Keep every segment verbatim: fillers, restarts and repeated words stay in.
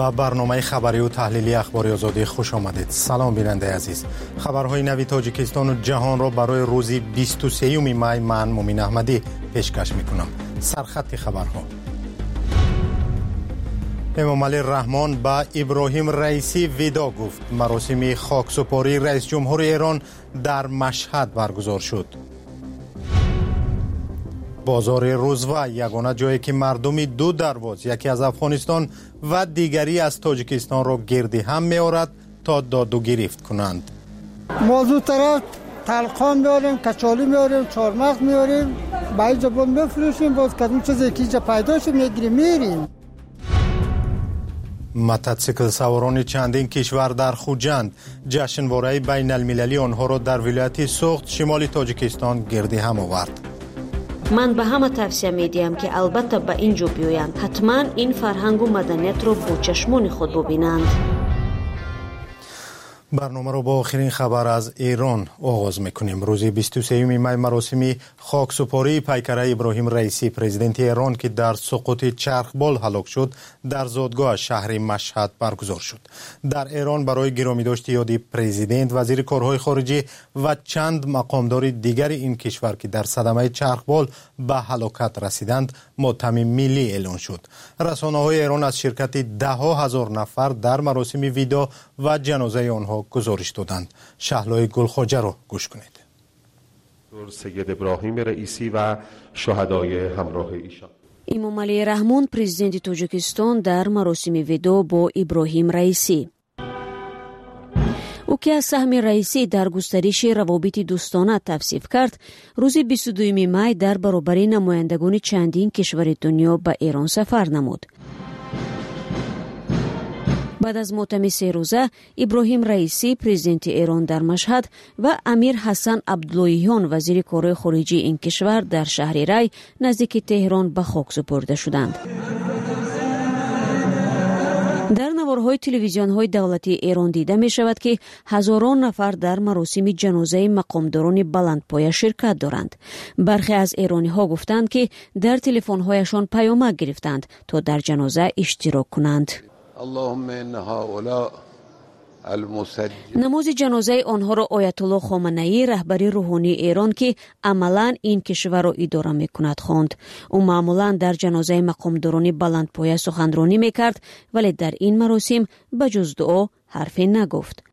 با برنامه خبری و تحلیلی اخباری آزادی خوش آمدید. سلام بیننده عزیز. خبرهای نوی تاجیکستان و جهان را برای روز بیست و سه می من مومین احمدی پیشکش میکنم. سرخط خبرها: امامعلی رحمان با ابراهیم رئیسی ودا گفت. مراسم خاکسپاری رئیس جمهور ایران در مشهد برگزار شد. بازار روزوا یگانه جایی که مردم دو درواز، یکی از افغانستان و دیگری از تاجیکستان را گردی هم می‌آورد تا داد و گرفت کنند. موضوع طرف تلخان میاریم، کچالی میاریم، چهارمغز میاریم، باید زبان میفروشیم، باز کدوم چیزی که اینجا پیدا شد میگیریم میریم. موتورسیکل سواران چندین کشور در خوجند جشنواره بین المللی آنها را در ولایت سوخت شمال تاجیکستان گردی هم آورد. من به همه توصیه میدیم که البته به اینجا بیایند. حتما این فرهنگ و مدنیت را با چشمان خود ببینند. برنامه را با آخرین خبر از ایران آغاز میکنیم. روز بیست و سه می مراسم خاکسپاری پیکره ابراهیم رئیسی پرزیدنت ایران که در سقوط چرخبال هلاک شد در زادگاه شهر مشهد برگزار شد. در ایران برای گرامی داشت یاد پرزیدنت، وزیر کارهای خارجه و چند مقامدار دیگر این کشور که در صدمه چرخبال به هلاکت رسیدند ماتم ملی اعلان شد. رسانه‌های ایران از شرکت ده ها هزار نفر در مراسم ویدا و جنازه آنها گزارش دادند. شهلای گلخواجه را گوش کنید. سید ابراهیم رئیسی و شهدای همراه ایشان. امامعلی رحمان پرزیدنت تاجیکستان در مراسم ودا با ابراهیم رئیسی. او که از سهم رئیسی در گسترش روابط دوستانه توصیف کرد، روز بیست و دو می در برابر نمایندگان چندین کشور دنیا به ایران سفر نمود. بعد از مؤتمر سه روزه، ابراهیم رئیسی پرزیدنت ایران در مشهد و امیر حسن عبداللهیان وزیر کارهای خارجه این کشور در شهر ری نزدیک تهران به خاک سپرده شدند. در نوارهای تلویزیون‌های دولتی ایران دیده می شود که هزاران نفر در مراسم جنازه مقامداران بلندپایه شرکت دارند. برخی از ایرانی‌ها گفتند که در تلفن‌هایشان پیامک گرفتند تا در جنازه اشتراک کنند. اللهم ان هؤلاء المسجل. نماز جنازه آنها را آیت الله خامنه‌ای رهبر روحانی ایران که عملاً این کشور را اداره می‌کند خواند. او معمولاً در جنازه مقامداران بلندپایه سخنرانی می‌کرد، ولی در این مراسم به جز دعا حرفی نگفت.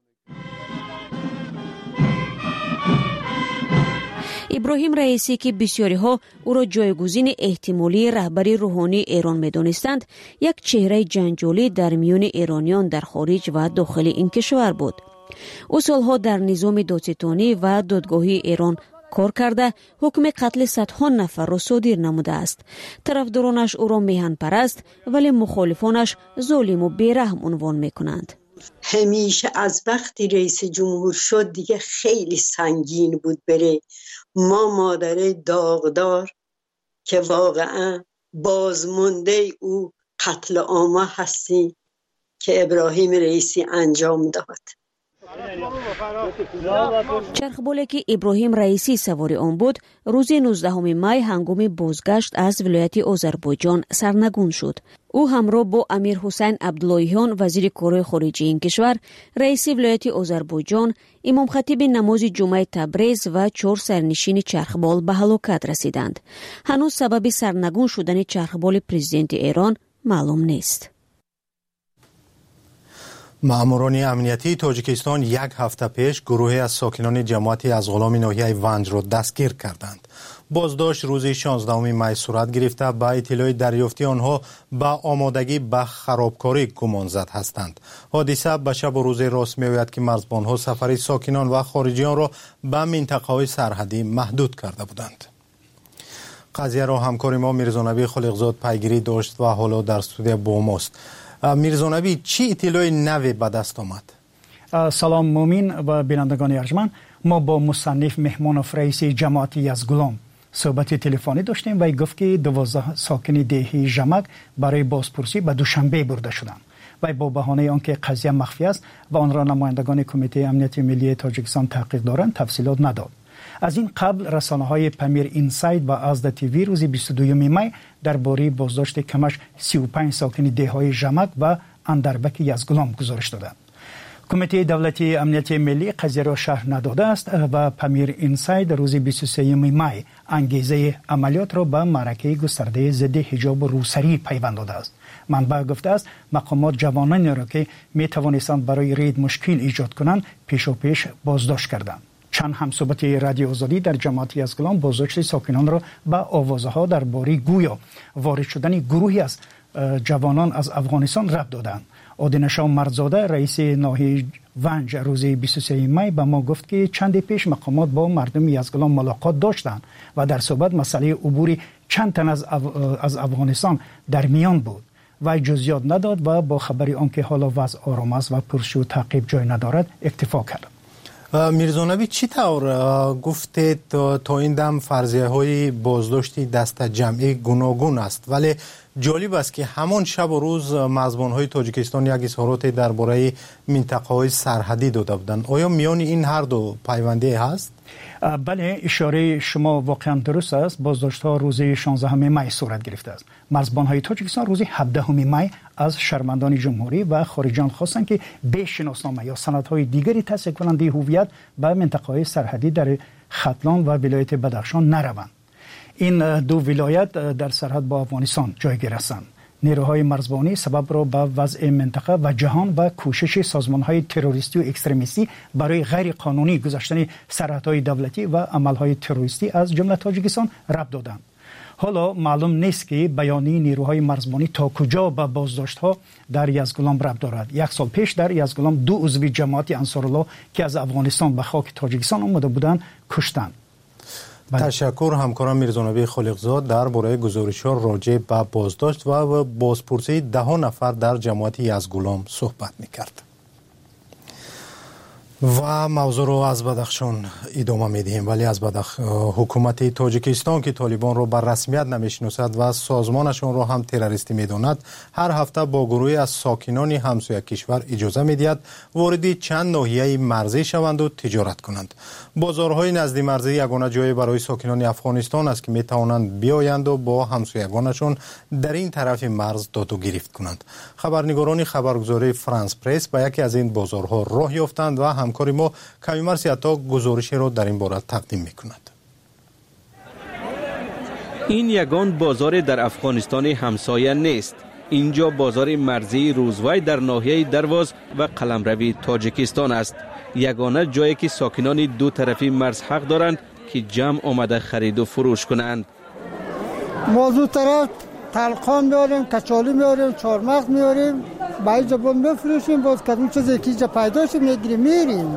ابراهیم رئیسی که بسیاری ها او را جایگزین احتمالی رهبر روحانی ایران می‌دانستند، یک چهره جنجالی در میان ایرانیان در خارج و داخل این کشور بود. او سالها در نظام دادستانی و دادگاهی ایران کار کرده حکم قتل صدها نفر را صادر نموده است. طرفدارانش او را میهن پرست، ولی مخالفانش ظالم و بیرحم عنوان می‌کنند. همیشه از وقتی رئیس جمهور شد دیگه خیلی سنگین بود بره. ما مادر داغدار که واقعا بازمانده او قتل عام هستیم که ابراهیم رئیسی انجام داد. چرخبالی که ابراهیم رئیسی سوار آن بود روز نوزدهم می هنگام بازگشت از ولایت آذربایجان سرنگون شد. او همراه با امیر حسین عبداللهیان وزیر کارهای خارجه این کشور، رئیس ولایت آذربایجان، امام خطیب نماز جمعه تبریز و چهار سرنشین چرخبال به هلاکت رسیدند. هنوز سبب سرنگون شدن چرخبال پرزیدنت ایران معلوم نیست. ماموران امنیتی تاجیکستان یک هفته پیش گروهی از ساکنان جماعتی از غلام ناحیه ونج را دستگیر کردند. بازداشت روز شانزدهم می صورت گرفته با اطلاع دریافتی آنها به آمادگی به خرابکاری گمان زد هستند. حادثه به شب و روز راست می‌آید که مرزبانها سفر ساکنان و خارجیان را به منطقه‌های سرحدی محدود کرده بودند. قضیه را همکار ما میرزا نبی خالقزاد پیگیری داشت و حالا در استودیو با ماست. میرزا نبی، چی اطلاع نوی به دست آمد؟ سلام مومین و بینندگان ارجمند. ما با مصنف مهمانوف رئیس جماعتی از گلام صحبت تلفنی داشتیم و گفت که دوازده ساکن دهی ژمک برای بازپرسی به دوشنبه برده شدند و با بهانه آنکه قضیه مخفی است و آن را نمایندگان کمیته امنیت ملی تاجیکستان تحقیق دارند تفصیلات نداد. از این قبل رسانه‌های پمیر اینساید و ازدا تیوی روز بیست و دو می درباره بازداشت کمش سی و پنج ساکن دههای ژمک و اندربک یزگلام گزارش دادند. کمیته دولتی امنیت ملی قضیه را شرح نداده است و پامیر اینساید روز بیست و سوم می انگیزه عملیات را به معرکه گسترده ضد حجاب روسری پیوند داده است. منبع گفته است مقامات جوانانی را که می توانستند برای رید مشکل ایجاد کنند پیش و پیش بازداشت کردند. چند همصحبت رادیو آزادی در جماعت یزگلام بازداشت ساکنان را به آوازها درباره گویا وارد شدن گروهی از جوانان از افغانستان ربط دادند. آدینشا مرزاده رئیس ناحیه ونج روز بیست و سوم می به ما گفت که چند پیش مقامات با مردم یزگلام ملاقات داشتند و در صحبت مسئله عبور چند تن از, اف... از افغانستان در میان بود و جزئیات نداد و با خبری آنکه حالا وضع آرام است و پرسجو و تعقیب جای ندارد اکتفا کرد. میرزا نبی چی طور گفتید تا این دم فرضیه های بازداشتی دست جمعی گوناگون است، ولی جالب است که همان شب و روز مزبان های تاجیکستان یک اظهارات درباره منطقه های سرحدی داده بودند. آیا میان این هر دو پیوندی هست؟ بله، اشاره شما واقعا درست است. بازداشت ها روز شانزدهم می صورت گرفته است. مرزبان های تاجیکستان روز هفدهم می از شهروندان جمهوری و خارجیان خواستند که به شناسنامه یا سندهای دیگری تصدیق کننده هویت به منطقه های سرحدی در ختلان و ولایت بدخشان نروند. این دو ولایت در سرحد با افغانستان جایگیر هستند. نیروهای مرزبانی سبب را به وضع منطقه و جهان و کوشش سازمان‌های تروریستی و اکستریمیستی برای غیر قانونی گذاشتن سرحدهای دولتی و عملهای تروریستی از جمله تاجیکستان ربط دادند. حالا معلوم نیست که بیانیه نیروهای مرزبانی تا کجا به بازداشت‌ها در یزگلام ربط دارد. یک سال پیش در یزگلام دو عضو جماعت انصارالله که از افغانستان به خاک تاجیکستان آمده بودند کشتند. تشکر همکارم میرزا نبی خالقزاد درباره گزارش‌ها راجع به بازداشت و بازپرسی ده نفر در جماعت یزگلام صحبت می‌کرد. و موضوع رو از بدخشان ادامه میدهیم، ولی از بدخ حکومت تاجیکستان که طالبان رو بر رسمیت نمیشناسد و سازمانشان رو هم تروریستی میداند، هر هفته با گروهی از ساکنان همسایه کشور اجازه میدهد وارد چند ناحیه مرزی شوند و تجارت کنند. بازارهای نزدیک مرزی یگانه جای برای ساکنان افغانستان است که میتوانند بیایند و با همسایگانشان در این طرف مرز داد و گرفت کنند. خبرنگاران خبرگزاری فرانس پرس به یکی از این بازارها راه یافتند و همکاری ما کمیمر سیاتا گزارشی را در این باره تقدیم میکند. این یگان بازار در افغانستان همسایه نیست. اینجا بازار مرزی روزوای در ناحیه درواز و قلمروی تاجیکستان است. یگانه جایی که ساکنان دو طرفی مرز حق دارند که جمع آمده خرید و فروش کنند. ما دو طرف تلخان میاریم، کچالی میاریم، چهارمغز میاریم، باید زبان بفروشیم، باز کدوم چیزی که اینجا پیدا شد میگیریم میریم.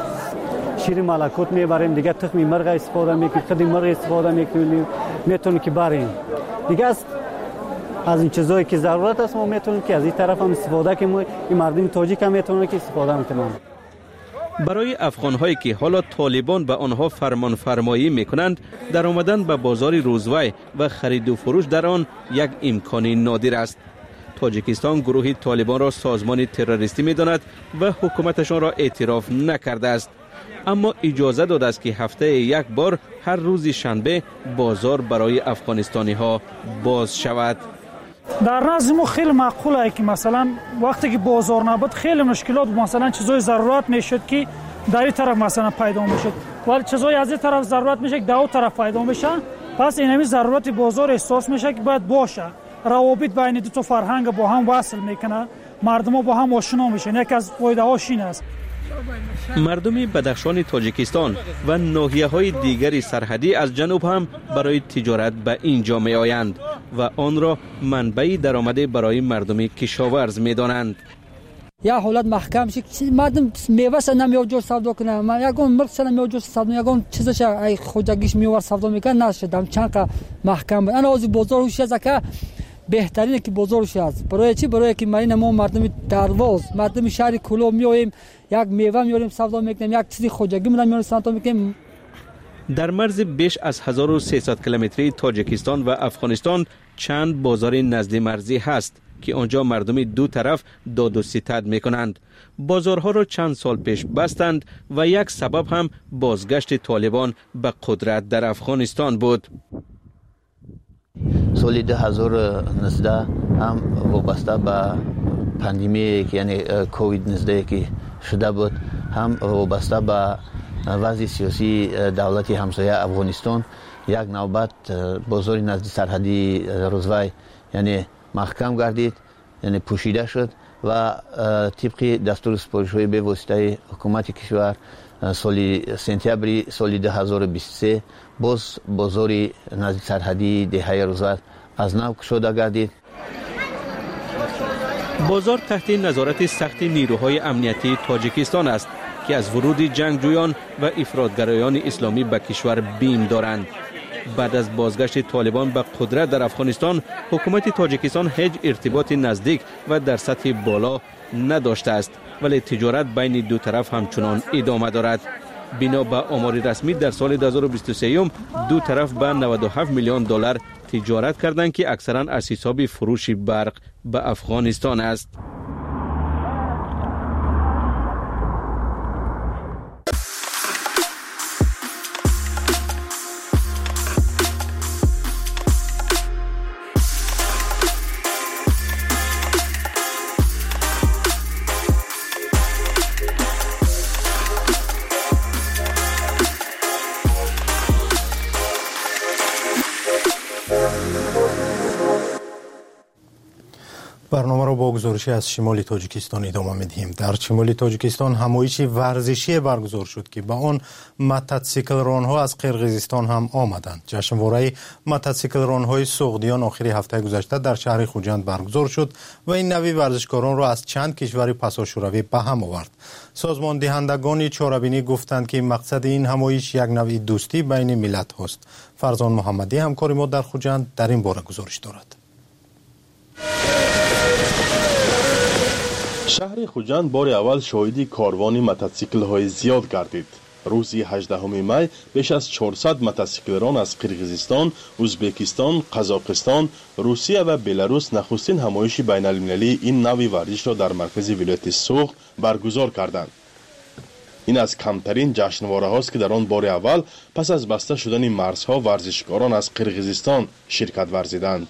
شیر ملکوت میبریم، دیگه تخم مرغ استفاده میکنیم، خود مرغ استفاده میکنیم، میتونیم که بریم. دیگه از از این چیزایی که ضرورت است ما میتونیم که از این طرف هم استفاده کنیم، این مردم تاجیک هم میتونن که استفاده میکنن. برای افغان‌هایی که حالا طالبان به آنها فرمان فرمایی میکنند، در آمدن به بازار روزوای و خرید و فروش در آن یک امکانی نادر است. تاجیکستان گروه طالبان را سازمان تروریستی می‌داند و حکومتشان را اعتراف نکرده است، اما اجازه داده است که هفته یک بار هر روز شنبه بازار برای افغانستانی ها باز شود. در نظر ما خیلی معقوله که مثلا وقتی که بازار نبود خیلی مشکلات، مثلا چیزای ضرورت میشد که در این طرف مثلا پیدا میشد، ولی چیزای از این طرف ضرورت میشه که در اون طرف پیدا میشه. پس این همین ضرورت بازار احساس میشه که باید باشه. روابط بین دو تا فرهنگ با هم وصل میکنه، مردم با هم آشنا میشن. یکی از فایده هاش این است. مردم بدخشان تاجیکستان و ناحیه های دیگری سرحدی از جنوب هم برای تجارت به اینجا می آیند و آن را منبعی درآمد برای مردم کشاورز می دانند. یا حالت محکم شد مردم میوه سن نمیاد جور سودا کنه، من یگان مرغ سن نمیاد جور سودا، یگان چیزش ای خودگیش میوار سودا میکنه نشدم چند محکم. انا از بازار هوش از که بهترینه که بازارش است. برای چی؟ برای که ما ما مردم درواز، مردم شهر کلو میایم، یک میوه میاریم سودا میکنیم، یک چیزی خودگی میاریم سودا میکنیم. در مرز بیش از هزار و سیصد کیلومتری تاجیکستان و افغانستان چند بازار نزدیک مرزی هست که آنجا مردم دو طرف داد و ستد میکنند. بازارها را چند سال پیش بستند و یک سبب هم بازگشت طالبان به قدرت در افغانستان بود. سال دو هزار و نوزده هم وابسته به پاندمی که یعنی کووید نوزده که شده بود هم وابسته به وضع سیاسی دولت همسایه افغانستان یک نوبت بازار نزدیک سرحدی روزوای یعنی محکم گردید، یعنی پوشیده شد و طبق دستور سپارش‌های به واسطه حکومت کشور سال سپتامبر سال دو هزار و بیست و سه باز بازار نزدیک سرحدی دهه روزوای از نو گشوده گردید. بازار تحت نظارت سخت نیروهای امنیتی تاجیکستان است که از ورود جنگجویان و افراطگرایان اسلامی به کشور بیم دارند. بعد از بازگشت طالبان به قدرت در افغانستان، حکومت تاجیکستان هیچ ارتباط نزدیک و در سطح بالا نداشته است، ولی تجارت بین دو طرف همچنان ادامه دارد. بنا به آمار رسمی در سال دو هزار و بیست و سه دو طرف به نود و هفت میلیون دلار تجارت کردند که اکثرا از حساب فروش برق به افغانستان است. برنامه را با گزارشی از شمال تاجیکستان ادامه می‌دهیم. در شمال تاجیکستان همایش ورزشی برگزار شد که با آن موتورسیکل ران‌ها از قرقیزستان هم آمدند. جشنواره موتورسیکل ران‌های سوغدیان آخر هفته گذشته در شهر خوجند برگزار شد و این نوع ورزشکاران را از چند کشور پساشوروی به هم آورد. سازمان دهندگان چاره‌بینی گفتند که مقصد این همایش یک نوع دوستی بین ملت‌ها است. فرزان محمدی همکار ما در خوجند در این باره گزارش دارد. شهر خوجند بار اول شاهدی کاروانی موتورسیکل های زیاد گردید. روز هجدهم می بیش از چهارصد موتورسیکلران از قرقیزستان، ازبکستان، قزاقستان، روسیه و بلاروس نخستین همایش بین المللی این نوع ورزش را در مرکز ولایت سوغد برگزار کردند. این از کمترین جشنواره هاست که در آن بار اول پس از بسته شدن مرزها ورزشکاران از قرقیزستان شرکت ورزیدند.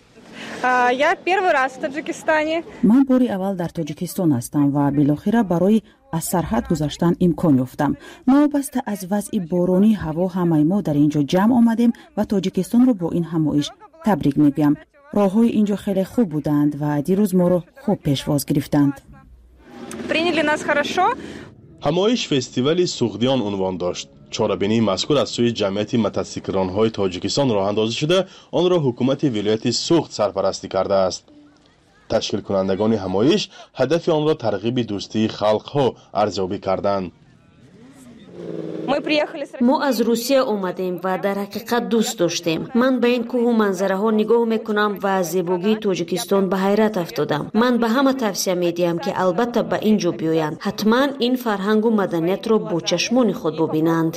من باری اول در تاجیکستان هستم و بالاخره برای از سرحد گذشتن امکان یافتم. نوبسته از وضع بارانی هوا همه ما در اینجا جمع آمدیم و تاجیکستان رو با این همایش تبریک میگم. راههای اینجا خیلی خوب بودند و دیروز ما رو خوب پیشواز گرفتند. همایش فستیوال سوغدیان عنوان داشت. چاره‌بینی مذکور از سوی جمعیت موتورسیکلران‌های تاجیکستان راه اندازی شده، آن را حکومت ولایت سوغد سرپرستی کرده است. تشکیل کنندگان همایش هدف آن را ترغیب دوستی خلق‌ها ارزیابی کردند. ما از روسیه اومدیم و در حقیقت دوست داشتیم. من به این کوه و منظره ها نگاه میکنم و از زیبایی تاجیکستان به حیرت افتادم. من به همه توصیه میدیم که البته به اینجا بیایند. حتما این فرهنگ و مدنیت را با چشمان خود ببینند.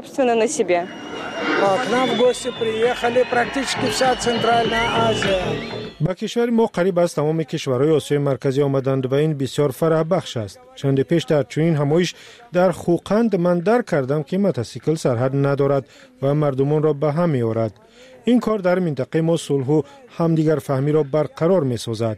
با کشور ما قریب از تمام کشورهای آسیای مرکزی آمدند و این بسیار فرح بخش است. چند پیش در چنین همایش در خوقند من درک کردم که موتورسیکل سرحد ندارد و مردمان را به هم می‌آورد. این کار در منطقه ما صلح و همدیگر فهمی را برقرار می‌سازد.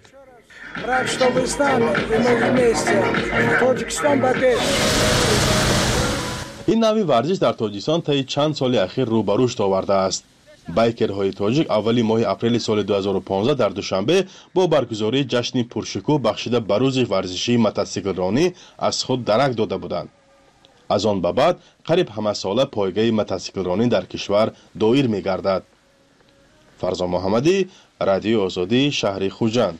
این نوع ورزش در تاجیکستان طی چند سال اخیر رو به رشد آورده است. بایکرهای تاجیک اولی ماه اپریل سال دو هزار و پانزده در دوشنبه با برگزاری جشن پرشکوه بخشیده به روز ورزشی موتورسیکل رانی از خود درک داده بودند. از آن به بعد قریب همه ساله پایگاه موتورسیکل رانی در کشور دایر می‌گردد. فرزان محمدی، رادیو آزادی، شهر خوجند.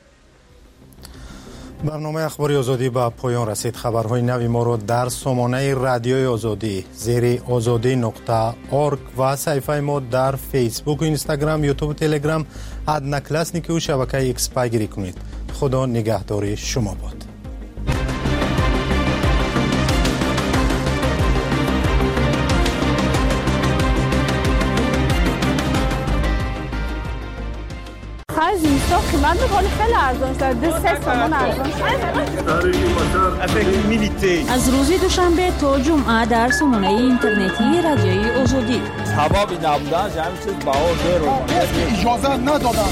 برنامه اخباری آزادی به پایان رسید. خبرهای نوی ما رو در سامانه رادیوی آزادی زیر آزادی نقطه اورگ و صفحه ما در فیسبوک و اینستاگرام، یوتیوب و تلگرام ادنکلاسنیکی و شبکه ایکس پیگیری کنید. خدا نگهدار شما باد. از این من می‌خوام خیلی ارزان است. دو سه تومن ارزان است. از روز دوشنبه تا جمعه در سامانه اینترنتی رادیوی آزادی. حبابی نبودن همین چیز باور رو اجازه ندادن.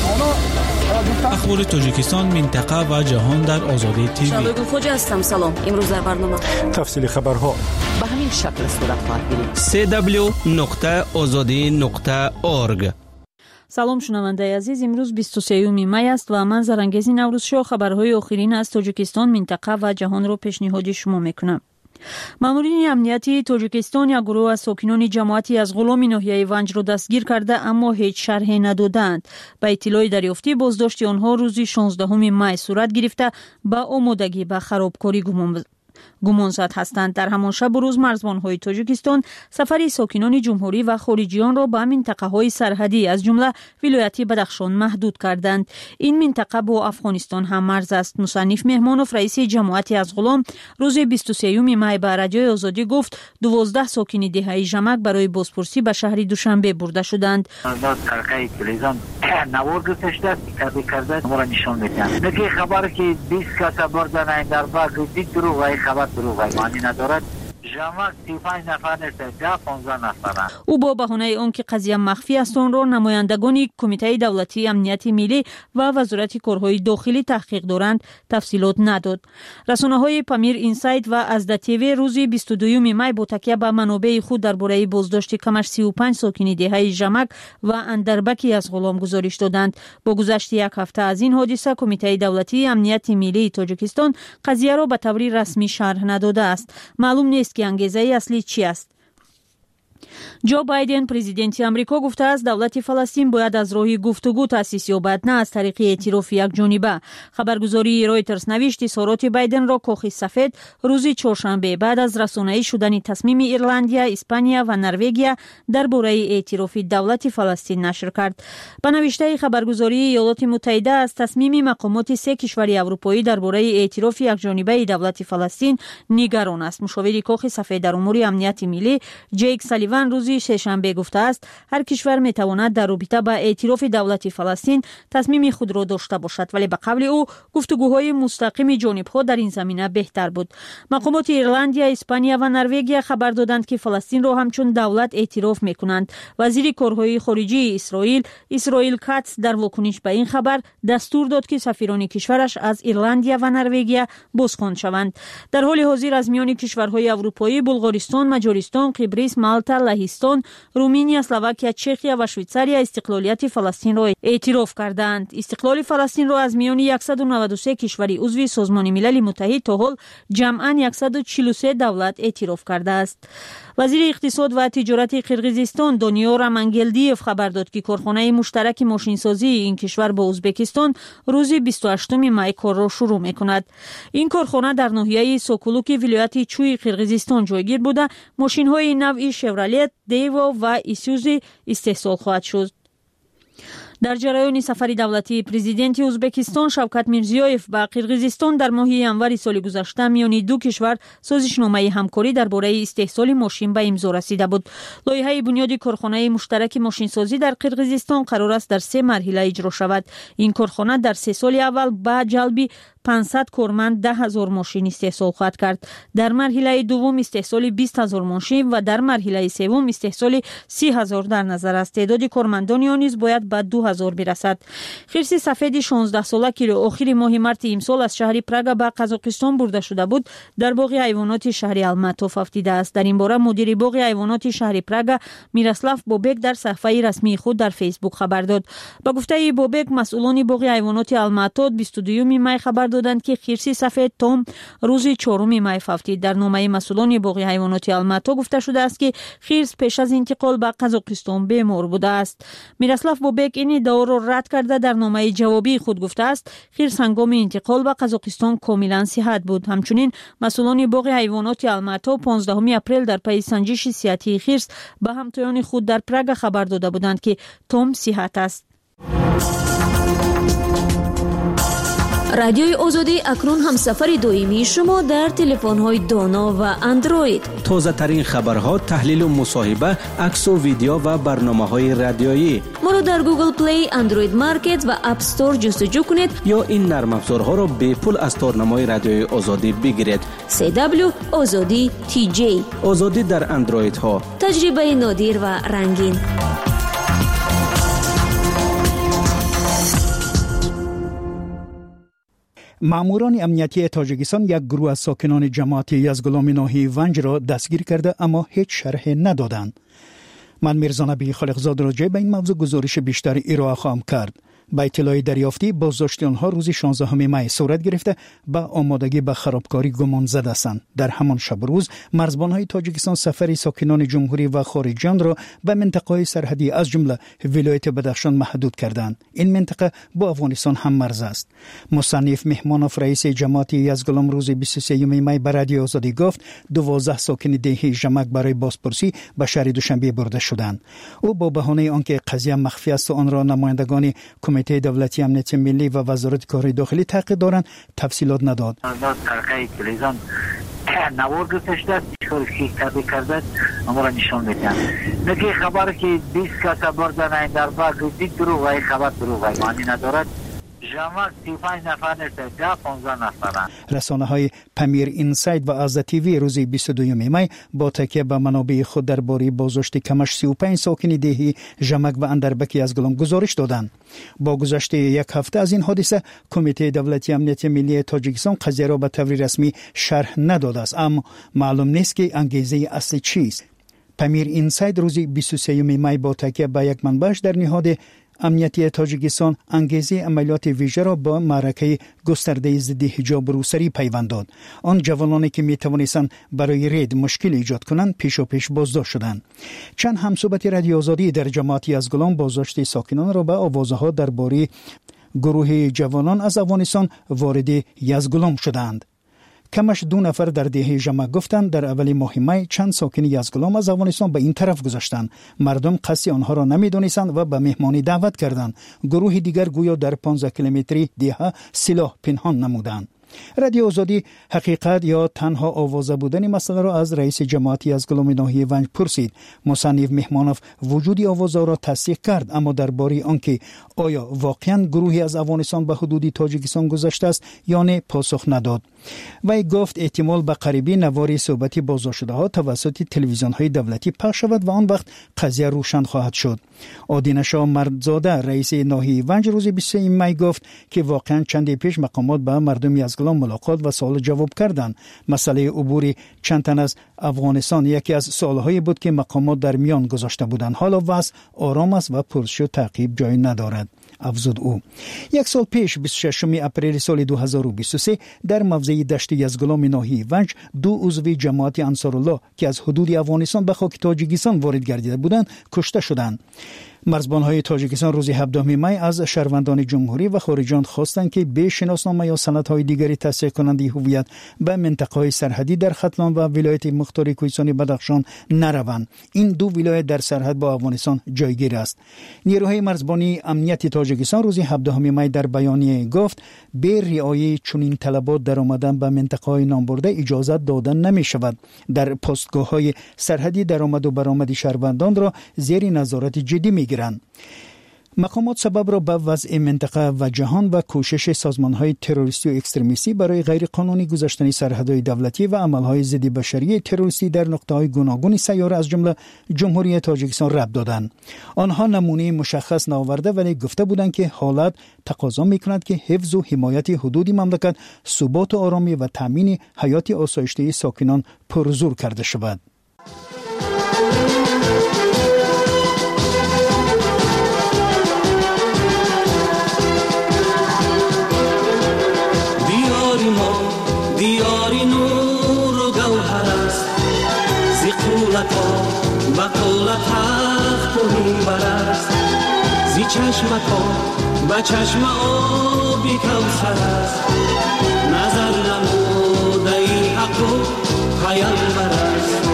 اخبار تاجیکستان، منطقه و جهان در آزادی تیوی. شبگیر خوش هستم. سلام. امروز در برنامه تفصیل خبرها به همین شکل صورت خواهد گرفت. سه دبلیو نقطه آزادی نقطه اورگ. سلام شنونده عزیز، امروز بیست و سه می است و من زرنگیز نوروز شو خبرهای آخرین از تاجیکستان، منطقه و جهان را پیشنهاد شما میکنم. مامورین امنیتی تاجیکستان یک گروه از ساکنان جماعتی از غلام ناحیه ونج را دستگیر کرده اما هیچ شرحی ندادند. به اطلاع دریافتی بازداشت آنها روز شانزدهم می صورت گرفته به آمادگی به خرابکاری گمان گمانزد هستند. در همان شب و روز مرزبان‌های تاجیکستان سفری ساکنان جمهوری و خارجیان را به منطقه‌های سرحدی از جمله ولایت بدخشان محدود کردند. این منطقه با افغانستان هم مرز است. مصنف مهمانوف رئیس جماعتی از غلام روز بیست و سه می به رادیوی آزادی گفت دوازده ساکن دهه ژمک برای بازپرسی به شهر دوشنبه برده شدند. ترقی تلویزیون نوار گذاشته کرده کرده ما را نشان میدن. نگه خبر که بیست کس بردن در باغ دید دروغ خبر دروغ معنی ندارد. جمع سی و پنج نفر نیست، ده پانزده نفر. او با بهانه آنکه قضیه مخفی است آن را نمایندگان کمیته دولتی امنیت ملی و وزارت کارهای داخلی تحقیق دارند تفصیلات نداد. رسانه‌های پامیر اینسایت و ازدا تیوی روز بیست و دو می با تکیه به منابع خود درباره بازداشت کمش سی و پنج ساکن دهه ژمک و اندربکی از غلام گزارش دادند. با گذشت یک هفته از این حادثه کمیته دولتی امنیت ملی تاجیکستان قضیه را به طور رسمی شرح نداده است. معلوم نیست که انگیزه اصلی چی است. جو بایدن پرزیدنت آمریکا گفته است دولت فلسطین باید از راه گفتگو تأسیس یابد نه از طریق اعتراف یک جانبه. خبرگزاری رایترز نوشت اظهارات بایدن را کاخ سفید روز چهارشنبه بعد از رسانه‌ای شدن تصمیم ایرلندیا، اسپانیا و نروژ درباره اعتراف دولت فلسطین نشر کرد. به نوشته خبرگزاری ایالات متحده از تصمیم مقامات سه کشور اروپایی درباره اعتراف یک جانبه دولت فلسطین نگران است. مشاور کاخ سفید در امور امنیت ملی جیک سالیوان روز سه‌شنبه گفته است هر کشور میتواند در رابطه با اعتراف دولت فلسطین تصمیم خود را داشته باشد، ولی به قول او گفتگوهای مستقیم جانب‌ها در این زمینه بهتر بود. مقامات ایرلندیا، اسپانیا و نروژ خبر دادند که فلسطین را همچون دولت اعتراف میکنند. وزیر کارهای خارجه اسرائیل اسرائیل کاتس در واکنش به این خبر دستور داد که سفیران کشورش از ایرلندیا و نروژ بازخوانده شوند. در حال حاضر از میان کشورهای اروپایی بلغارستان، مجارستان، قبرس، مالتا، لهستان، رومانیا، اسلواکیا، چخیا و شویتزاریا استقلالیت فلسطین را اعتراف کردند. استقلال فلسطین را از میان صد و نود و سه کشور عضو سازمان ملل متحد تا حال جمعاً صد و چهل و سه دولت اعتراف کرده است. وزیر اقتصاد و تجارت قرقیزستان دانیار منگلدیف خبر داد که کارخانه مشترک ماشینسازی این کشور با ازبکستان روز بیست و هشتم می کار را شروع می‌کند. این کارخانه در ناحیه سوکولوک ولایت چوی قرقیزستان جایگیر بوده ماشین‌های نوع شورالت، دیوا و ایسوزو استحصال خواهد شد. در جریان سفر دولتی پرزیدنت ازبکستان شوکت میرزیویف به قرقیزستان در ماه ینور سال گذشته میان دو کشور سازشنامه همکاری درباره استحصال ماشین به امضا رسیده بود. لایحه بنیاد کارخانه مشترک ماشینسازی در قرقیزستان قرار است در سه مرحله اجرا شود. این کارخانه در سه سال اول با جلب پانصد کارمند ده هزار ماشین استحصال خواهد کرد. در مرحله دوم استحصال بیست هزار ماشین و در مرحله سوم استحصال سی هزار در نظر است. تعداد کارمندان آن نیز باید به دو هزار برسد. خرس سفید شانزده ساله که آخر ماه مارت امسال از شهر پراگ به قزاقستان برده شده بود در باغ حیوانات شهر الماتوف افتیده است. در این باره مدیر باغ حیوانات شهر پراگ میراسلاو بوبک در صفحه رسمی خود در فیسبوک خبر داد. با گفته بوبک مسئولان باغ حیوانات الماتوف بیست و دو می خبر دادند که خرس سفید توم روز چهارم می افتید. در نامه مسئولان باغ حیوانات الماتوف گفته شده است که خرس پیش از انتقال به قزاقستان بیمار بوده است. میراسلاو بوبک این ادعا را رد کرده در نامه جوابی خود گفته است خرس هنگام انتقال به قزاقستان کاملا صحت بود. همچنین مسئولان باغ حیوانات الماتوف پانزدهم اپریل در پی سنجش صحتی خرس به همتایان خود در پراگ خبر داده بودند که توم صحت است. رادیوی آزادی اکنون همسفر دائمی شما در تلفن‌های دانا و اندروید. تازه ترین خبرها، تحلیل و مصاحبه، عکس و ویدیو و برنامه‌های رادیویی. ما را در گوگل پلی، اندروید مارکت و اپ استور جستجو کنید یا این نرم افزارها را به پول از تارنمای رادیوی آزادی بگیرید. سی دبلیو آزادی تی جی. آزادی در اندروید ها. تجربه نادر و رنگین. ماموران امنیتی تاجیکستان یک گروه از ساکنان جماعت یزگلام ناحیه ونج را دستگیر کرده اما هیچ شرح ندادند. من میرزا نبی خالقزاد را جای به این موضوع گزارش بیشتر ارائه خواهم کرد. با اطلاع دریافتی بازداشت آنها روز شانزدهم می صورت گرفته با آمادگی به خرابکاری گمان زده هستند. در همان شب روز مرزبان‌های تاجیکستان سفر ساکنان جمهوری و خارجیان را به منطقه‌های سرحدی از جمله ولایت بدخشان محدود کردند. این منطقه با افغانستان هم مرز است. مصنف مهمانوف رئیس جماعت یزگلام روز بیست و سوم می به رادیو آزادی گفت دوازده ساکن دهه ژمک برای بازپرسی به شهر دوشنبه برده شدند. او با بهانه آنکه قضیه مخفی است و آن را نمایندگان کمیته دولتی امنیت ملی و وزارت کار داخلی تحقیق دارند تفصیلات نداد. ترقی تلویزیون نوار گذاشته است که کاری کرده اما را نشان میدن. نگه خبر که بیست کس بردن این در باغ دید دروغ های خبر دروغ های معنی ندارد. جمع سی و پنج نفر نیست، ده پانزده نفرند. رسانه های پمیر اینساید و آزاد تیوی روز بیست و دوم می با تکیه به منابع خود درباره بازداشت کمش سی و پنج ساکن دهی ژمک و اندربک یزگلام گزارش دادند. با گذشت یک هفته از این حادثه کمیته دولتی امنیت ملی تاجیکستان قضیه را به طور رسمی شرح نداده است، اما معلوم نیست که انگیزه اصلی چیست. پمیر اینساید روز بیست و سوم می با تکیه به یک منبعش در نهاد امنیتی تاجیکستان انگیزه عملیات ویژه را با معرکه گسترده ضد حجاب روسری پیوند داد. آن جوانانی که می توانستند برای رید مشکل ایجاد کنند پیش و پیش بازداشت شدند. چند همصحبت رادیو آزادی در جماعت یزگلام بازداشت ساکنان را به آوازها درباره گروه جوانان از افغانستان وارد یزگلام شدند. کمش دو نفر در دهه ژمک گفتند در اول ماه می چند ساکن یزگلام از افغانستان به این طرف گذشتند. مردم قصد آنها را نمی‌دانستند و به مهمانی دعوت کردند. گروه دیگر گویا در پانزده کیلومتری دیه سلاح پنهان نمودند. رادیو آزادی حقیقت یا تنها آوازه بودن مسئله را از رئیس جماعت یزگلام ناحیه ونج پرسید. مصنف مهمانوف وجود آوازه را تصدیق کرد، اما درباره آنکه آیا واقعا گروهی از افغانستان به حدود تاجیکستان گذشته است یا نه پاسخ نداد. وی گفت احتمال به قریبی نواری صحبت بازداشت شده ها توسط تلویزیون های دولتی پخش شود و آن وقت قضیه روشن خواهد شد. آدینشا مردزاده رئیس ناحیه ونج روز بیست می گفت که واقعا چند پیش مقامات به مردم یزگلام ملاقات و سوال جواب کردند. مسئله عبور چند تن از افغانستان یکی از سوالهایی بود که مقامات در میان گذاشته بودند. حالا وضع آرام است و پرسش و تعقیب جای ندارد، افزود او. یک سال پیش بیست و ششم اپریل سال دو هزار و بیست و سه در موضع دشت یزگلام ناحیه ونج دو عضو جماعت انصارالله که از حدود افغانستان به خاک تاجیکستان وارد گردیده بودند کشته شدند. مرزبان‌های تاجیکستان روز هفدهم می از شهروندان جمهوری و خارجیان خواستند که به شناسنامه یا سندهای دیگری تصدیق کننده هویت به منطقه‌های سرحدی در ختلان و ولایت مختار کوهستانی بدخشان نروند. این دو ولایت در سرحد با افغانستان جایگیر است. نیروهای مرزبانی امنیت تاجیکستان روز هفدهم می در بیانیه گفت به رعایت چنین طلبات در آمدن به منطقه‌های نامبرده اجازه دادن نمی‌شود. در پستگاه‌های سرحدی درآمد و برآمد شهروندان را زیر نظارت جدی می گیرند. مقامات سبب را به وضع منطقه و جهان و کوشش سازمان‌های تروریستی و اکستریمیستی برای غیرقانونی گذشتن سرحدهای دولتی و عمل‌های ضد بشری تروریستی در نقطه‌های گوناگون سیاره از جمله جمهوری تاجیکستان ربط دادند. آنها نمونه مشخص نآورده ولی گفته بودند که حالت تقاضا می‌کند که حفظ و حمایت حدود مملکت ثبات و آرامی و تامین حیات آسایشته ساکنان پرزور کرده شود. دیاری نور و گوهر است زی قولتا و قولت تخت و منبر است زی چشمتا و چشم آبی کوثر است نظر نموده ای حق و پیامبر است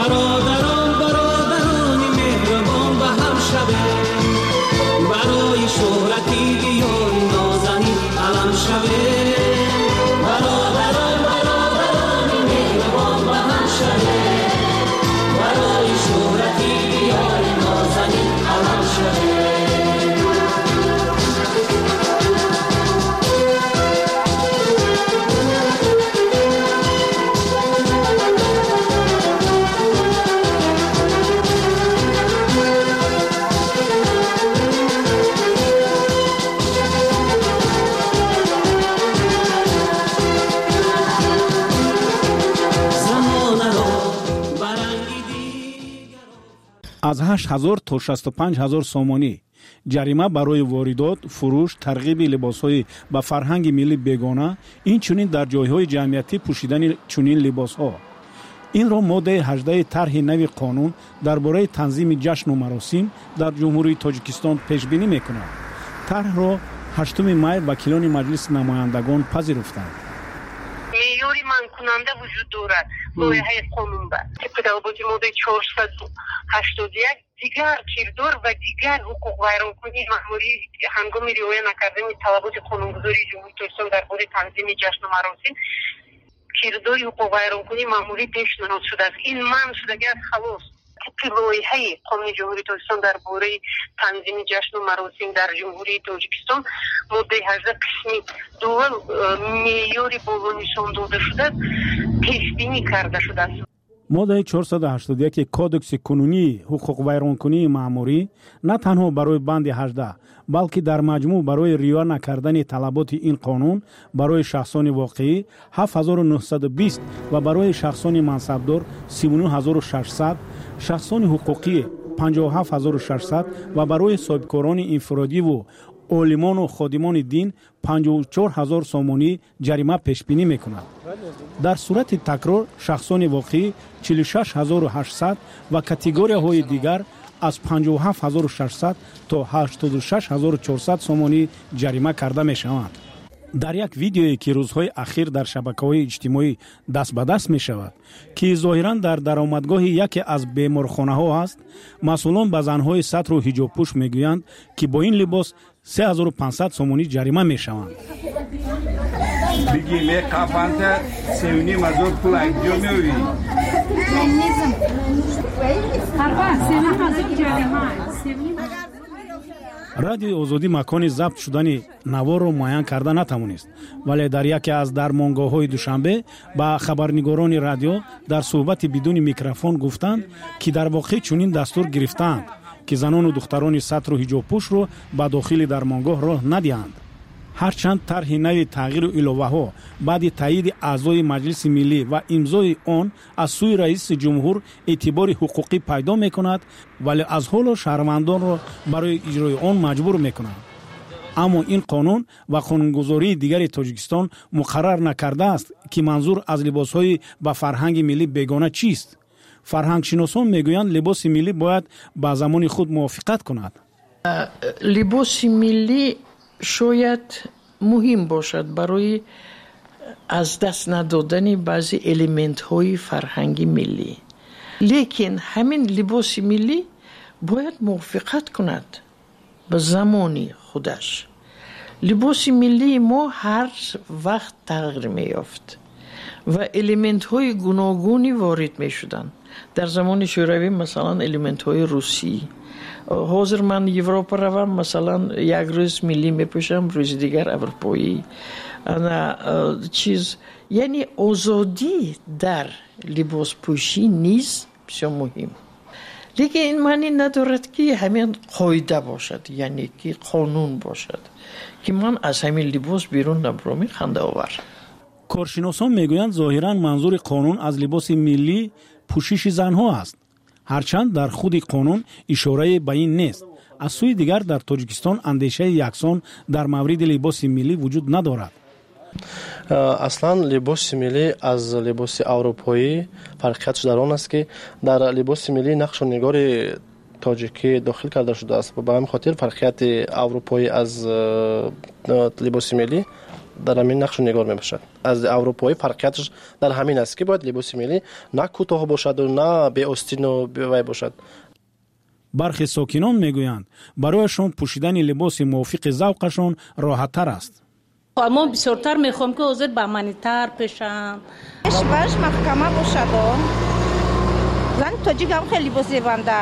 برادران برادران مهربان به هم شبه برای از هشت هزار تا شصت و پنج هزار سومانی. جریمه برای واردات، فروش، ترغیب لباس‌های با فرهنگ ملی بیگانه، این چنین در جای‌های جمعیتی پوشیدن چنین لباس‌ها. این را ماده هجده طرح نوی قانون درباره تنظیم جشن و مراسم در جمهوری تاجیکستان پیش بینی می‌کند. طرح را هشتم می وکیلان مجلس نمایندگان پذیرفتند. معیاری منع کننده وجود دارد لایحه قانون با طبق ضوابط ماده چهارصد و هشتاد و یک دیگر کردار و دیگر حقوق ویرانکنی مأموری هنگام رعایت نکردن طلبات قانونگذاری جمهوری تاجیکستان درباره تنظیم جشن و مراسم کردار حقوق ویرانکنی مأموری پیشنهاد شده است. این منع شدگی از خلاص طبق لایحه قانون جمهوری تاجیکستان درباره تنظیم جشن و مراسم در جمهوری تاجیکستان ماده هجده قسمی دول معیاری بالا نشان داده شده پیش بینی کرده شده است. ماده چهارصد و هشتاد و یک کودکس کنونی حقوق ویرانکنی مأموری نه تنها برای بند هجده بلکه در مجموع برای رعایت نکردن طلبات این قانون برای شخصان واقعی هفت هزار و نهصد و بیست و برای شخصان منصبدار سی و نه هزار و ششصد، شخصان حقوقی پنجاه و هفت هزار و ششصد و برای صاحبکاران انفرادی و عالمان و خادمان دین پنجاه و چهار هزار سومانی جریمه پیش بینی می‌کند. در صورت تکرار شخصان واقعی چهل و شش هزار و هشتصد و کاتگوری‌های دیگر از پنجاه و هفت هزار و ششصد تا هشتاد و شش هزار و چهارصد سومانی جریمه کرده می‌شوند. در یک ویدیویی که روزهای اخیر در شبکه‌های اجتماعی دست به دست می‌شود که ظاهراً در درآمدگاه یکی از بیمارخانه‌ها است، مسئولان به زن‌های سطر و حجاب پوش می‌گویند که با این لباس سه هزار و پانصد سومانی جریمه می‌شوند. بگی می قفانت سیونی مزور پول اینجا میوی. رادیو آزادی مکان ضبط شدن نوار را معین کرده نتوانست، ولی در یکی از درمانگاه‌های دوشنبه با خبرنگاران رادیو در صحبت بدون میکروفون گفتند که در واقع چنین دستور گرفتند که زنان و دختران سطر و حجاب پوش رو به داخل درمانگاه راه ندهند. هرچند طرح نوی تغییر الوه ها بعد تایید اعضای مجلس ملی و امضای آن از سوی رئیس جمهور اعتبار حقوقی پیدا می کند، ولی از حال شهروندان را برای اجرای آن مجبور می کند. اما این قانون و قانونگذاری دیگر تاجیکستان مقرر نکرده است که منظور از لباس های با فرهنگ ملی بیگانه چیست. فرهنگ شناسان میگویند لباس ملی باید با زمان خود موافقت کند. لباس ملی شاید مهم باشد برای از دست ندادن بعضی الیمنت های فرهنگی ملی، لیکن همین لباس ملی باید موافقت کند به زمانی خودش. لباس ملی ما هر وقت تغییر می یافت و الیمنت های گوناگونی وارد می شدن. در زمان شوروی مثلا الیمنت های روسی، حاضر من یوروپا روم مثلا یک روز ملی میپوشم، روز دیگر اروپایی. انا چیز یعنی آزادی در لباس پوشی نیز بسیار مهم، لیکن این معنی ندارد که همین قاعده باشد، یعنی که قانون باشد که من از همین لباس بیرون نبرم. خنده آور. کارشناسان میگویند ظاهرا منظور قانون از لباس ملی پوشش زنها است، هرچند در خود قانون اشاره به این نیست. از سوی دیگر در تاجیکستان اندیشه یکسان در مورد لباس ملی وجود ندارد. اصلا لباس ملی از لباس اروپایی فرقیتش در آن است که در لباس ملی نقش و نگار تاجیکی داخل کرده شده است و به همین خاطر فرقیت اروپایی از لباس ملی در همین نقش و نگار می باشد. از اروپایی فرقیتش در همین است که باید لباس ملی نه کوتاه باشد و نه بی آستین و بی وی باشد. برخی ساکنان میگویند برایشان پوشیدن لباس موافق ذوقشان راحت تر است. اما بسیارتر میخوام که حاضر با منیتر پیشم اشوش محکمه باشد. زن تاجیک هم خیلی لباس زیبنده،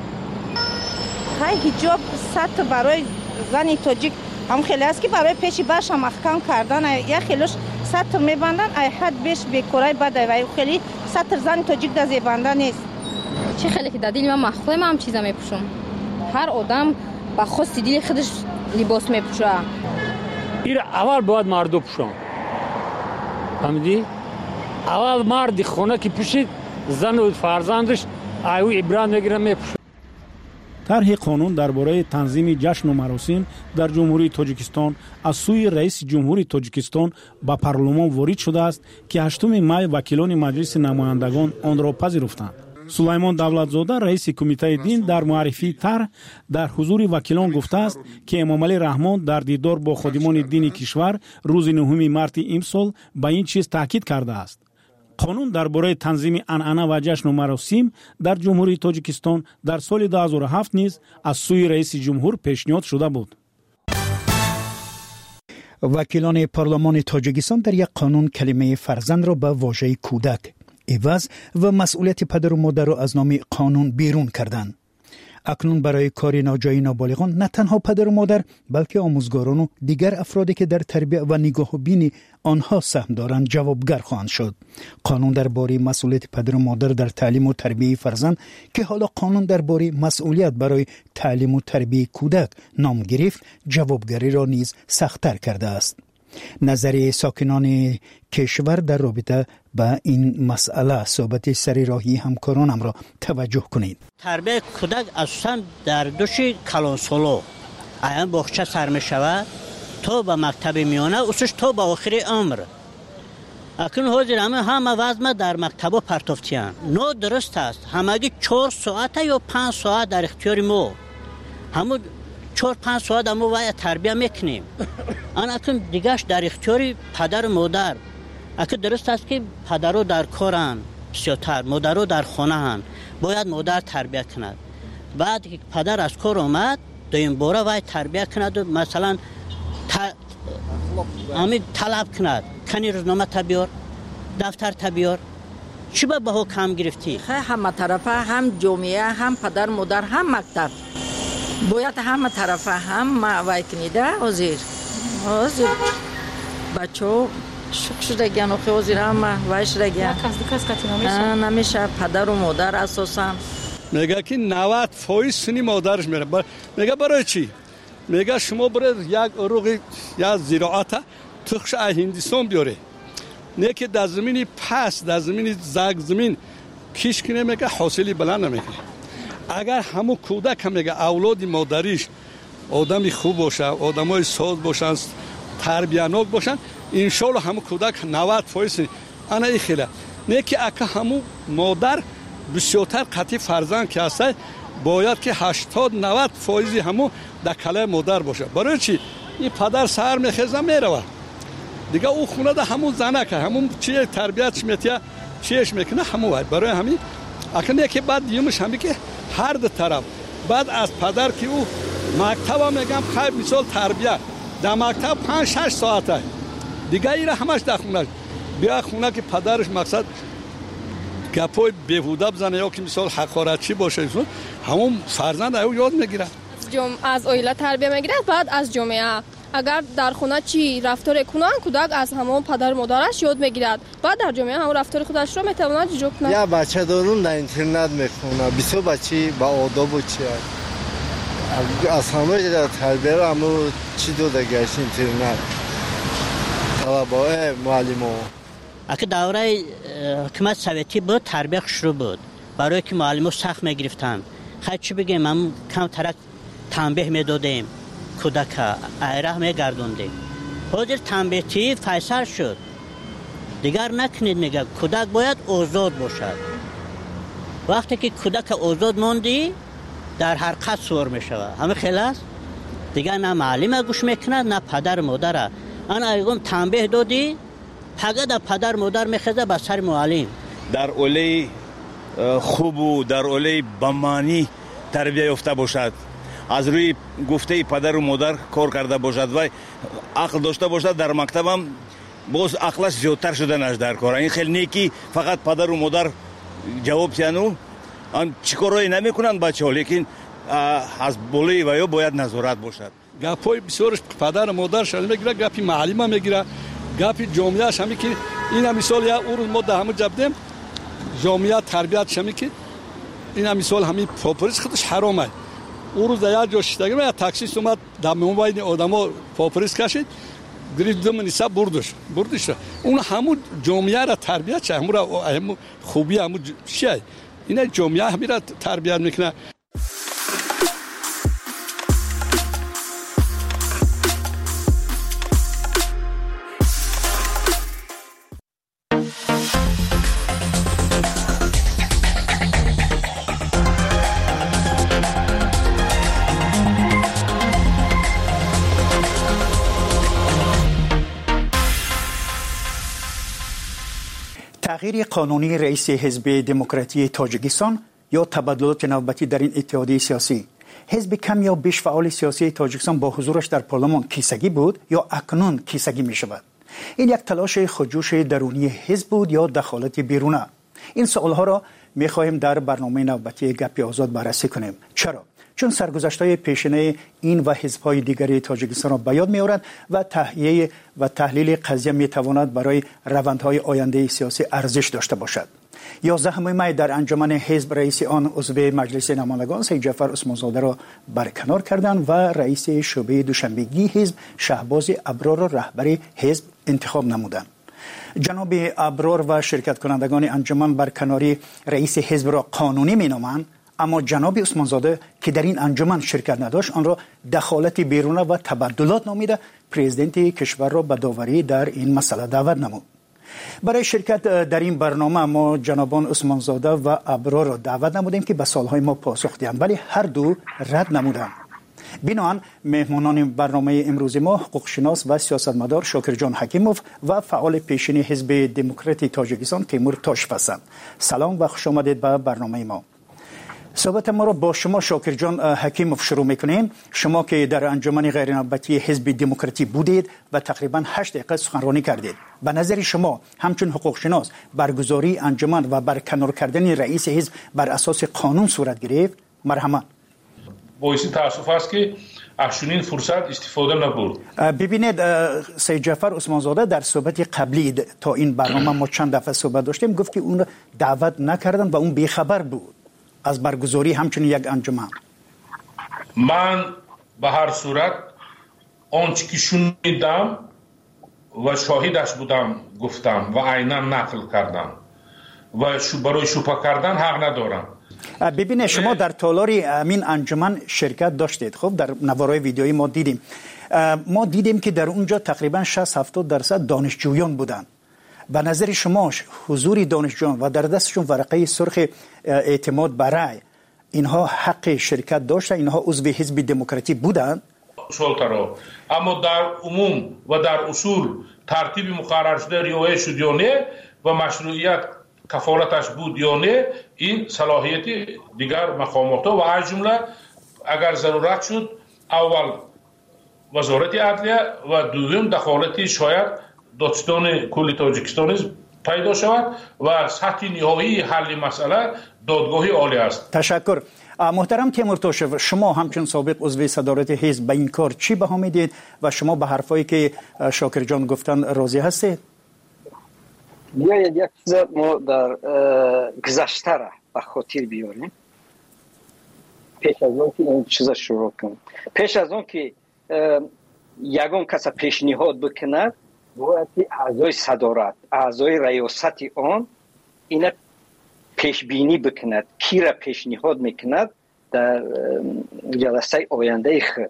های حجاب سطح برای زن تاجیک هم خیلی است که برای پیشی برش هم محکم کردن. یا خیلیش سطر میبندن ای حد بیش بیکورای بده و خیلی سطر زن تاجیک در زیبنده نیست. چه خیلی که در دیل من مخفه من هم چیزا میپوشم. هر آدم با خواست دیل خودش لباس میپوشه. این اول باید مردو پوشم. فهمیدی؟ اول مرد خونه که پوشید زن و فرزندش ایو عبرت میگیرن میپوشه. طرح قانون درباره تنظیم جشن و مراسم در جمهوری تاجیکستان از سوی رئیس جمهوری تاجیکستان به پارلمان وارد شده است که هشتم می وکیلان مجلس نمایندگان آن را پذیرفتند. سلیمان دولتزاده رئیس کمیته دین در معرفی طرح در حضور وکیلان گفته است که امام علی رحمان در دیدار با خادمان دین کشور روز نهم مارت امسال به این چیز تاکید کرده است. قانون درباره تنظیم عنعنه و جشن و مراسم در جمهوری تاجیکستان در سال دو هزار و هفت نیز از سوی رئیس جمهور پیشنهاد شده بود. وکیلان پارلمان تاجیکستان در یک قانون کلمه فرزند را به واژه کودک، عوض و مسئولیت پدر و مادر را از نام قانون بیرون کردند. اکنون برای کار ناجای نابالغان نه تنها پدر و مادر بلکه آموزگاران و دیگر افرادی که در تربیت و نگاه و بین آنها سهم دارند جوابگر خواهند شد. قانون درباره مسئولیت پدر و مادر در تعلیم و تربیت فرزند که حالا قانون درباره مسئولیت برای تعلیم و تربیت کودک نام گرفت، جوابگری را نیز سخت‌تر کرده است. نظر ساکنان کشور در رابطه با این مسئله صحبت سری راهی همکارانم را توجه کنید. تربیت کودک اصلا در دوش کلانسولو ایام بخچه سر می شود تو به مکتب میانه اوسش تو به آخر عمر. اکنون حاضر همه همه وزمه در مکتب و پرتفتیان نو درست است. همگی چهار ساعت یا پنج ساعت در اختیار ما همون چهار پنج ساعت ما باید تربیت میکنیم. آن اکنون دیگهش در اختیار پدر و مادر. اکنون درست است که پدرو در کارن بسیارتر، مادرو در خانه هن، باید مادر تربیت کند. بعد که پدر از کار آمد دویم باره باید تربیت کند و مثلا همین طلب کند کنی روزنامه تبیار، دفتر تبیار، چی با بها کم گرفتی؟ همه طرفه هم جامعه هم پدر مادر هم مکتب باید همه طرفه هم وای کنیده حاضر حاضر بچه ها شک شده گیان و حاضر هم وای شده گیان نمیشه. پدر و مادر اساسا میگه که نود فایز سنی مادرش میره. میگه برای چی؟ میگه شما برای یک اروغی یا زراعت تخش هندوستان بیاره، نه که در زمین پس در زمین زگ زمین کیش کنه. میگه حاصلی بلند نمیکنه. اگر همون کودک هم میگه اولاد مادریش آدمی خوب باشه، آدمای ساز باشن، تربیتناک باشن، انشالله همون کودک نود فایز انا ای خیلی. نه که اگه همون مادر بسیارتر قطعی فرزند که هست باید که هشتاد نود فایزی همون در کله مادر باشه. برای چی؟ این پدر سر میخیزه میروه دیگه او خونه ده همون زنه که همون چی تربیتش میتیه چیش میکنه همون باید. برای همین اکنون که بعد دیمش همی که هر دو طرف بعد از پدر که او مکتب هم میگم خیلی مثال تربیت در مکتب پنج شش ساعته دیگه ایره همش در خونه بیا خونه که پدرش مقصد گپای بیهوده بزنه یا که مثال حقارتچی باشه همون فرزند او یاد میگیره. از اویلا تربیت میگیره. بعد از جامعه اگر در خونه چی رفتار کنن کودک از همون پدر مادرش یاد میگیرد. بعد در جامعه همون رفتار خودش رو میتونه جلو کنه. یا بچه دارون در اینترنت میخونه بسیار بچه با آداب و چی از همه در تربیت همون چی داده گشت اینترنت طلبه معلم ها. اگه دوره حکومت سویتی بود تربیت شروع بود برای که معلم ها سخت میگرفتن. خیلی چی بگیم من کم ترک تنبیه میدادیم کودک ایره میگردوندیم. حاضر تنبیهی فیصل شد دیگر نکنید. میگه کودک باید آزاد باشد. وقتی که کودک آزاد موندی در حرکت سور میشود. همه خیلی است دیگر نه معلم گوش میکند نه پدر مادر. آن ایگم تنبیه دادی فقط پدر مادر میخزه به سر معلم. در اولی خوب و در اولی بمانی تربیت یافته باشد، از روی گفته پدر و مادر کار کرده باشد و عقل داشته باشد. در مکتب هم باز عقلش زیادتر شدنش در کار. این خیلی نیکی فقط پدر و مادر جواب تیانو آن چیکارایی نمیکنن بچه ها، لیکن از بالای و یا باید نظارت باشد. گپای بسیارش پدر و مادر شد میگیره، گپی معلم هم میگیره، گپی جامعه همی که این هم مثال یا اون ما ده همه جبدیم جامعه تربیت شمی که این هم مثال همین پاپریس خودش حرامه. اون روز در یک جا شدگیم یا تاکسیست اومد در موبایل آدم ها پاپریس کشید گرید دو منیسه بردش بردش اون همون جامعه را تربیت شد، همون را همون خوبی همون شد. این جامعه همی را تربیت میکنه. تغییر قانونی رئیس حزب دموکراتی تاجیکستان یا تبادلات نوبتی در این اتحادیه سیاسی. حزب کم یا بیش فعال سیاسی تاجیکستان با حضورش در پارلمان کیسگی بود یا اکنون کیسگی می شود؟ این یک تلاش خودجوش درونی حزب بود یا دخالت بیرونه؟ این سوالها را می خواهیم در برنامه نوبتی گپ آزاد بررسی کنیم. چرا؟ چون سرگذشت‌های پیشینه این و حزب‌های دیگری تاجیکستان را به یاد می‌آورد و تحلیل و تحلیل قضیه می‌تواند برای روندهای آینده سیاسی ارزش داشته باشد. یازدهم می در انجمن حزب رئیس آن عضو مجلس نمایندگان سید جعفر عثمانزاده را برکنار کردند و رئیس شعبه دوشنبگی حزب شهباز ابرار را رهبر حزب انتخاب نمودند. جناب ابرار و شرکت کنندگان انجمن برکناری رئیس حزب را قانونی می‌نامند، اما جناب عثمانزاده که در این انجمن شرکت نداشت آن را دخالت بیرونه و تبدلات نامیده پرزیدنت کشور را به داوری در این مسئله دعوت نمود. برای شرکت در این برنامه ما جنابان عثمانزاده و ابرار را دعوت نمودیم که به سوالهای ما پاسخ دهند، ولی هر دو رد نمودند. بنابراین مهمانان برنامه امروز ما حقوقشناس و سیاستمدار شاکرجان حکیموف و فعال پیشین حزب دموکراتی تاجیکستان تیمور تاشف هستند. سلام و خوش آمدید به برنامه ما. صحبت ما را با شما شاکرجان حکیموف شروع میکنیم. شما که در انجمن غیر نوبتی حزب دموکراتی بودید و تقریبا هشت دقیقه سخنرانی کردید، به نظر شما همچون حقوق شناس برگزاری انجمن و برکنار کردن رئیس حزب بر اساس قانون صورت گرفت؟ مرحمت. باعث تاسف است که از چنین فرصت استفاده نبود. ببینید سید جعفر عثمانزاده در صحبت قبلی تا این برنامه ما چند دفعه صحبت داشتیم گفت که اون دعوت نکردن و اون بیخبر بود از برگزاری همچنین یک انجمن. من به هر صورت آنچه که شنیدم و شاهدش بودم گفتم و عینا نقل کردم و برای شوپه کردن حق ندارم. ببینید شما در تالار امین انجمن شرکت داشتید. خب در نوارای ویدیویی ما دیدیم ما دیدیم که در اونجا تقریبا شصت هفتاد درصد دانشجویان بودند. به نظر شما حضور دانشجویان و در دستشون ورقه سرخ اعتماد برای اینها حق شرکت داشتن؟ اینها عضو حزب دموکراتی بودند؟ شلترا اما در عموم و در اصول ترتیب مقرر شده رعایت شد یا نه و مشروعیت کفالتش بود یا نه، این صلاحیت دیگر مقامات و از جمله اگر ضرورت شد اول وزارت عدلیه و دوم دخالت شاید دادستان کل تاجیکستان پیدا شود و سطح نهایی حل مسئله دادگاه عالی است. تشکر. محترم تیمور تاشف، شما همچون سابق عضو صدارت حزب به این کار چی بها میدید و شما به حرفایی که شاکر جان گفتن راضی هستید؟ بیاید یک چیز ما در گذشته را به خاطر بیاریم پیش از اون که این چیز شروع کنیم. پیش از اون که یگان کس پیشنهاد بکند باید اعضای صدارت اعضای ریاست آن این پیش بینی بکند کی را پیشنهاد میکند در جلسه آینده خود.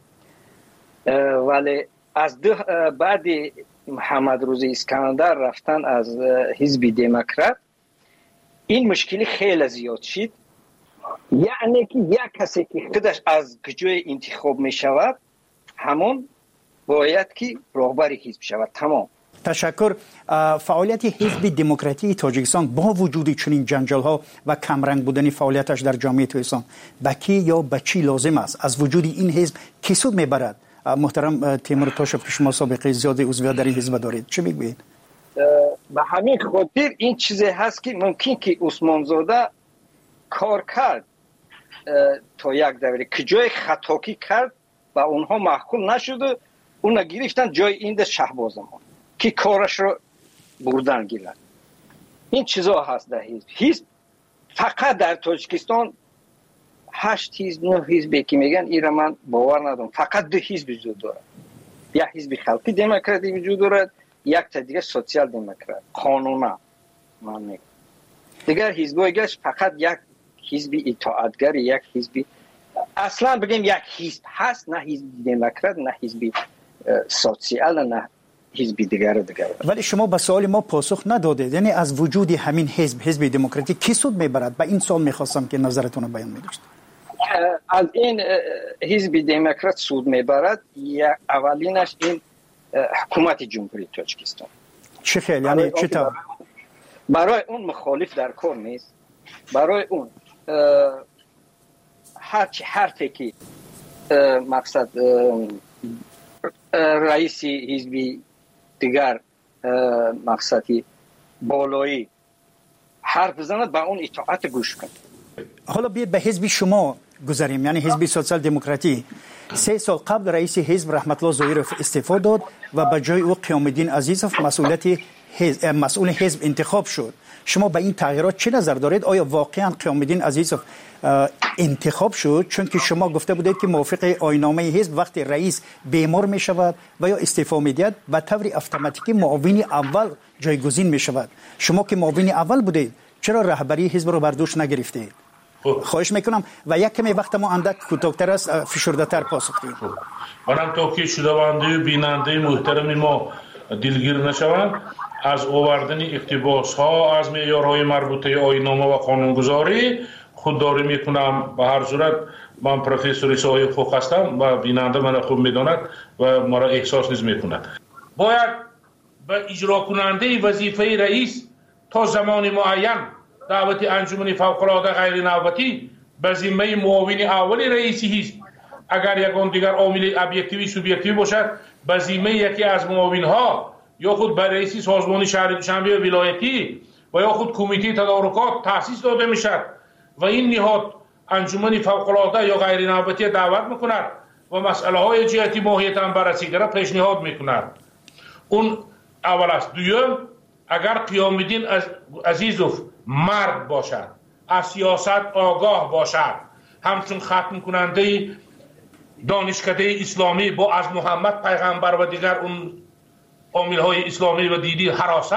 ولی از بعد محمد روزی اسکندر رفتن از حزب دموکرات این مشکلی خیلی زیاد شد، یعنی که یک کسی که خودش از جای انتخاب می شود همون باید که رهبر حزب شود. تمام. تشکر. فعالیت حزب دموکراتی تاجیکستان با وجود چنین جنجال ها و کمرنگ بودن فعالیتش در جامعه تاجیکستان به کی یا به چی لازم است؟ از وجود این حزب کی سود میبرد؟ محترم تیمور تاشف که شما سابقه زیاد عضویت در این حزب دارید، چه میگویید؟ به همین خاطر این چیزی هست که ممکن که عثمانزاده کار کرد تا یک دوره که جای خطاکی کرد و اونها محکوم نشده، اون گرفتن جای این شهباز ما که کارش رو بردن گیرن. این چیزا هست در حزب. حزب فقط در تاجیکستان هشت حزب نه حزبی که میگن ایرا من باور ندارم. فقط دو حزب وجود دارد، یک حزب خلقی دموکراتی وجود دارد، یک تا دیگه سوسیال دموکرات قانونا من میگم. دیگر حزبای گشت فقط یک حزب اطاعتگر، یک حزب اصلا بگیم یک حزب هست، نه حزب دموکرات نه حزب سوسیال نه حزب دیگر دیگر. ولی شما به سوال ما پاسخ ندادید، یعنی از وجود همین حزب حزب دموکراتی کی سود میبرد؟ به این سوال میخواستم که نظرتون رو بیان میداشت. از این حزب دموکرات سود میبرد یا اولینش این حکومت جمهوری تاجیکستان. چه خیلی یعنی چطور؟ برای اون مخالف در کار نیست. برای اون هر حرفی که مقصد رئیس حزبی دیگر مقصدی بالایی حرف بزند به اون اطاعت گوش کن. حالا بیاید به حزب شما گذاریم، یعنی حزب سوسیال دموکراتی. سه سال قبل رئیس حزب رحمت الله ظاهرов استعفا داد و به جای او قیام الدین عزیزов مسئولیت حزب مسئول حزب انتخاب شد. شما به این تغییرات چه نظر دارید؟ آیا واقعا قیام الدین عزیزов انتخاب شد چون که شما گفته بودید که موافق آیین‌نامه حزب وقتی رئیس بیمار می شود و یا استعفا می دهد به طور اتوماتیکی معاون اول جایگزین می شود؟ شما که معاون اول بودید چرا رهبری حزب رو بر دوش نگرفتید؟ خواهش میکنم و یک کمی وقت ما اندک کوتاه‌تر است، فشرده‌تر پاسخ بدید. منم تا که شنونده و بیننده محترم ما دلگیر نشوند، از آوردن اقتباس ها از معیارهای مربوطه آیین‌نامه و قانونگذاری خودداری میکنم. به هر صورت من پروفسور صاحب حقوق هستم و بیننده من خوب میداند و مرا احساس نیز میکند. باید به اجرا کننده وظیفه رئیس تا زمان معین دعوت انجمن فوق‌العاده غیر نوبتی به ذمه معاون اول رئیس حزب، اگر یکان دیگر عامل ابجکتیوی سوبژکتیوی باشد به ذمه یکی از معاونها یا خود به رئیس سازمان شهری دوشنبه ولایتی و یا خود کمیته تدارکات تأسیس داده میشد و این نهاد انجمن فوق‌العاده یا غیر نوبتی دعوت میکند و مسئله های جهتی ماهیت هم بررسی را پیشنهاد میکند. اون اول است. دوم، اگر قیام الدین عزیزов مرد باشد، از سیاست آگاه باشد، همچون ختم کننده دانشکده اسلامی با از محمد پیغمبر و دیگر اون عامل های اسلامی و دینی حراست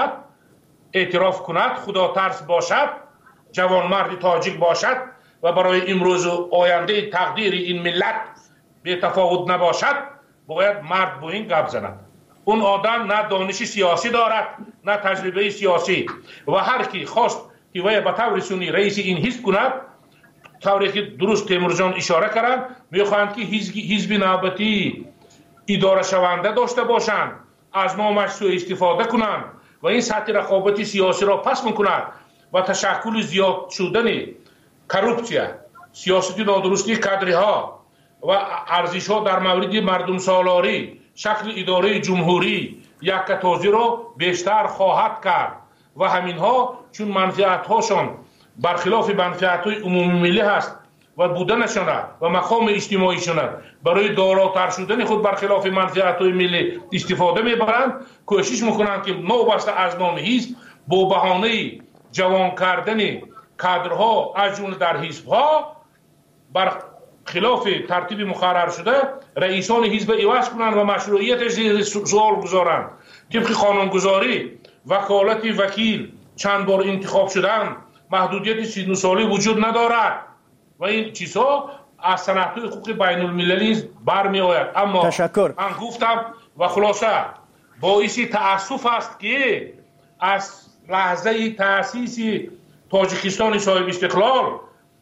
اعتراف کند، خدا ترس باشد، جوانمرد تاجیک باشد و برای امروز و آینده تقدیر این ملت بی تفاوت نباشد، باید مرد با این گپ زند. اون آدم نه دانش سیاسی دارد نه تجربه سیاسی و هر کی خواست که وی به طور سنی رئیس این حزب کند، طوری که درست تیمور جان اشاره کردند، میخواهند که حزب نوبتی اداره شونده داشته باشند، از نامش سوء استفاده کنند و این سطح رقابت سیاسی را پس میکند و تشکل زیاد شدن کروپسیا، سیاست نادرستی کادرها و ارزش ها در مورد مردم سالاری، شکل اداره جمهوری یکتازی را بیشتر خواهد کرد و همین ها چون منفعت هاشون برخلاف منفعت های عمومی ملی هست و بودنشان و مقام اجتماعیشان برای داراتر شدن خود برخلاف منفعت های ملی استفاده میبرند، کوشش میکنند که نوبسته از نام حزب با بهانه جوان کردن کادرها از جمله در حزب ها بر خلاف ترتیب مقرر شده رئیسان حزب عوض کنند و مشروعیتش سوال گذارند. طبق قانونگذاری وکالت وکیل چند بار انتخاب شدن، محدودیت سی و نه ساله وجود ندارد و این چیزها از سنت‌های حقوق بین المللی برمی آید. اما تشکر. من گفتم و خلاصه باعث تأسف است که از لحظه تأسیس تاجیکستان صاحب استقلال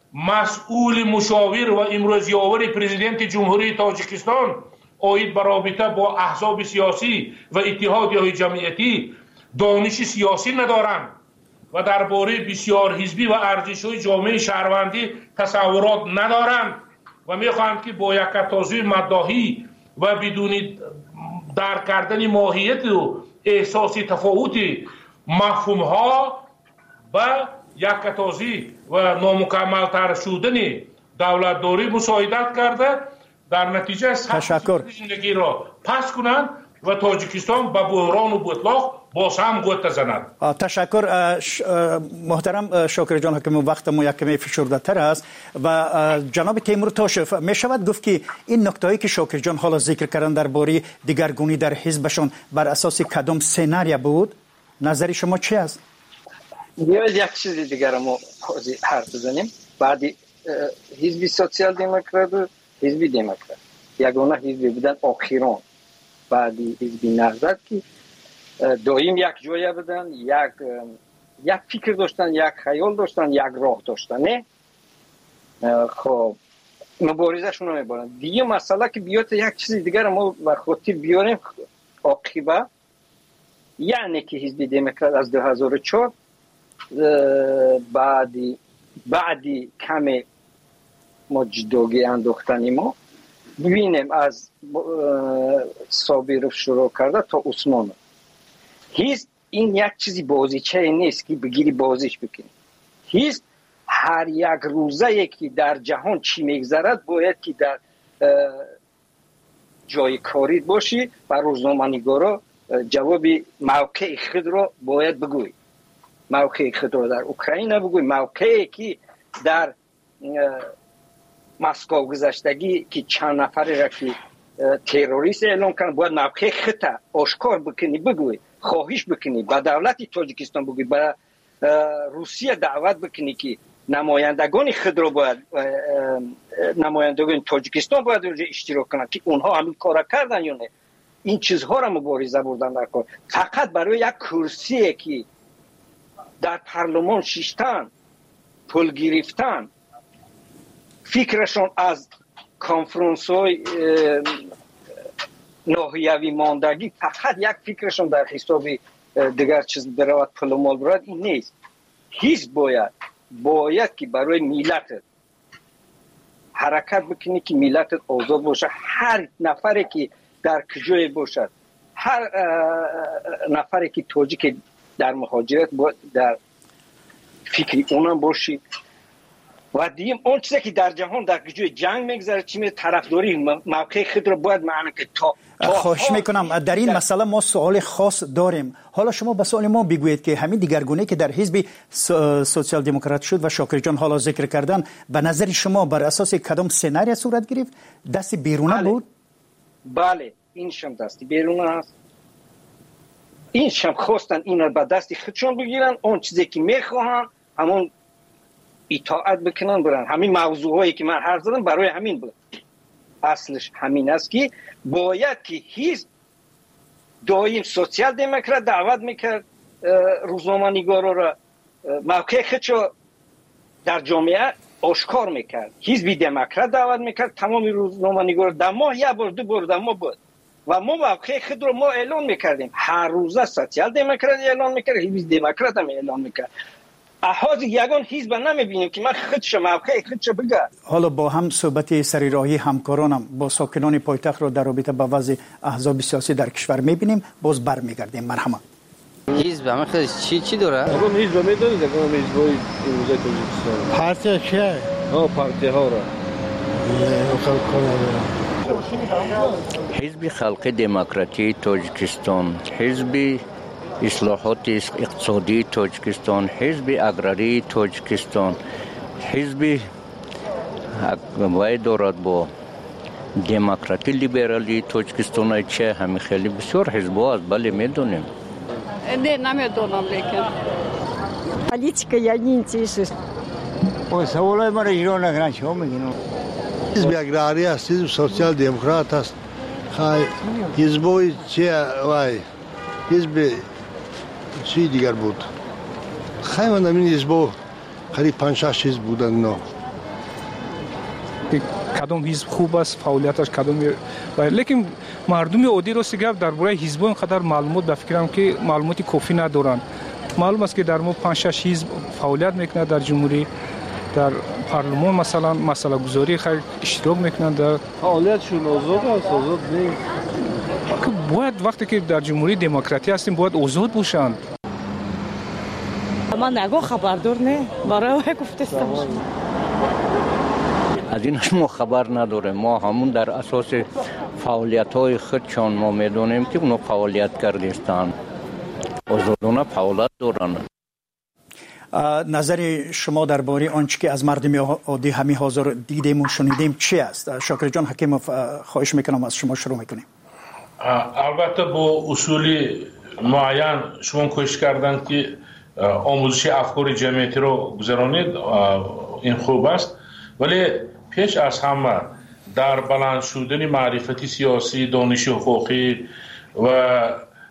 مسئول مشاور و امروز یاور پرزیدنت جمهوری تاجیکستان آید به رابطه با احزاب سیاسی و اتحادیه‌های جمعیتی دانش سیاسی ندارند و درباره بسیار حزبی و ارزش‌های جامعه شهروندی تصورات ندارند و می‌خواهند که با یکتازی مداحی و بدون درک کردن ماهیت و احساس تفاوت مفهوم‌ها و یکتازی و نامکمل‌تر شدن دولتداری مساعدت کرده، در نتیجه تشکر زندگی را پس کنند و تاجیکستان به بحران و بطلاق باز هم گوت زند. تشکر محترم شاکر جان حکم، وقت ما یک کمی فشرده تر است و جناب تیمور تاشف می شود گفت که این نکتهایی که شاکر جان حالا ذکر کردن درباره دیگرگونی در حزبشون بر اساس کدام سناریو بود؟ نظر شما چی است؟ بیاید یک چیز دیگر ما حرف بزنیم. بعدی حزب سوسیال دموکرات و حزب دموکرات یگانه حزب بودن آخران بعدی حزب نهضت که دائم یک جای بودن، یک یک فکر داشتن، یک خیال داشتن، یک راه داشتن. نه خب مبارزه شون میبرن. دیگه مسئله که بیاد یک چیز دیگر ما به خاطر بیاریم عاقبت، یعنی که حزب دموکرات از دو هزار و چهار بعدی بعدی کم ما جداگی انداختنی ما ببینیم از صابرов شروع کرده تا عثمان. هیچ این یک چیزی بازیچه نیست که بگیری بازیش بکنی. هیچ هر یک روزه که در جهان چی میگذرد باید که در جای کاری باشی و روزنامه‌نگارا جواب موقع خود را باید بگوی. موقع خود را در اوکراین بگوی، موقعی که در مسکو گذشتگی که چند نفر را که تروریست اعلام کردن باید موقع خود آشکار بکنی بگوی، خواهش بکنی با دولت تاجیکستان بگوی، با روسیه دعوت بکنی که نمایندگان خود را باید نمایندگان تاجیکستان باید اشتراک کنند که اونها همین کار کردن یا نه. این چیزها را مبارزه بردن در کار. فقط برای یک کرسی که در پارلمان شیشتن پول گرفتن فکرشون از کنفرانس های ناحیوی ماندگی فقط یک فکرشون در حساب دیگر چیز برود پول مال برود این نیست. هیچ باید باید که برای ملت حرکت بکنی که ملت آزاد باشه. هر نفری که در کجای باشد، هر نفری که تاجیک در مهاجرت باید در فکری اونم باشی. و دیم اون چیزی که در جهان در کجای جنگ میگذره چی می طرفداری موقع خود رو باید معنی که تا خواهش میکنم در این مسئله ما سوال خاص داریم. حالا شما به سوال ما بگویید که همین دیگرگونه که در حزب سوسیال دموکرات شد و شاکر جان حالا ذکر کردن به نظر شما بر اساس کدام سناریو صورت گرفت؟ دست بیرونه بله. بود؟ بله این شم دستی بیرونه است. این شم خواستن این رو به دستی خودشون بگیرن، اون چیزی که میخواهن همون اطاعت بکنن برن. همین موضوعایی که من حرف زدم برای همین بود. اصلش همین است که باید که هیچ دایم سوسیال دموکرات دعوت میکرد روزنامه‌نگارا را موقع خودشو در جامعه آشکار میکرد. حزب دموکرات دعوت میکرد تمام روزنامه‌نگارا در ماه یک بار دو بار در ماه بود و ما موقع خود رو ما اعلان میکردیم. هر روزه سوسیال دموکرات اعلان میکرد، حزب دموکرات هم اعلان میکرد. احاز یگان حزب نمیبینیم که من خودش موقع خودش بگم. حالا با هم صحبت سریراهی همکارانم با ساکنان پایتخت رو در رابطه با وضع احزاب سیاسی در کشور میبینیم. باز برمیگردیم. مرحمت. حزب همه خودش چی چی داره؟ آقا حزب میدونید که حزبای امروزه تاجیکستان پارتی چیه؟ ها پارتی ها را حزب خلق دموکراتی تاجیکستان، حزب اصلاحات اقتصادی تاجیکستان، حزب اگراری تاجیکستان، حزب وای دارد با دموکراتی لیبرالی تاجیکستان. چه همین خیلی بسیار حزب‌ها است. بله میدونیم. نه نمیدونم لیکن پالیتیکا یا نیست. او سوالای ما را اجرا نکنن چه میگین؟ حزب اگراری است، حزب سوسیال دموکرات است. خای حزبای چه وای حزب چی دیگر بود؟ خیلی من این حزب قریب پنج شش حزب بودن. نه کدام حزب خوب است فعالیتش کدام باید، لیکن مردم عادی رو سیگاب درباره حزب اینقدر معلومات به فکرم که معلوماتی کافی ندارن. معلوم است که در ما پنج شش حزب فعالیت میکنه در جمهوری، در پارلمان مثلا مسئله گذاری خیلی اشتراک میکنن در فعالیتشون. آزاد است؟ آزاد نیست. باید وقتی که در جمهوری دموکراتی هستیم باید آزاد باشند. من نگو خبردار نه برای گفته است. از این ما خبر نداریم. ما همون در اساس فعالیت های خودشان ما میدونیم که اونو فعالیت کردستان آزادانه فعالیت دارن. نظر شما درباره آنچه که از مردم عادی همین حاضر دیدیم و شنیدیم چی است؟ شاکر جان حکیموف خواهش میکنم از شما شروع میکنیم. البته با اصولی معین شما کوشش کردن که آموزش افکار جمعیتی رو گذرانید، این خوب است، ولی پیش از همه در بلند شدن معرفتی سیاسی، دانش حقوقی و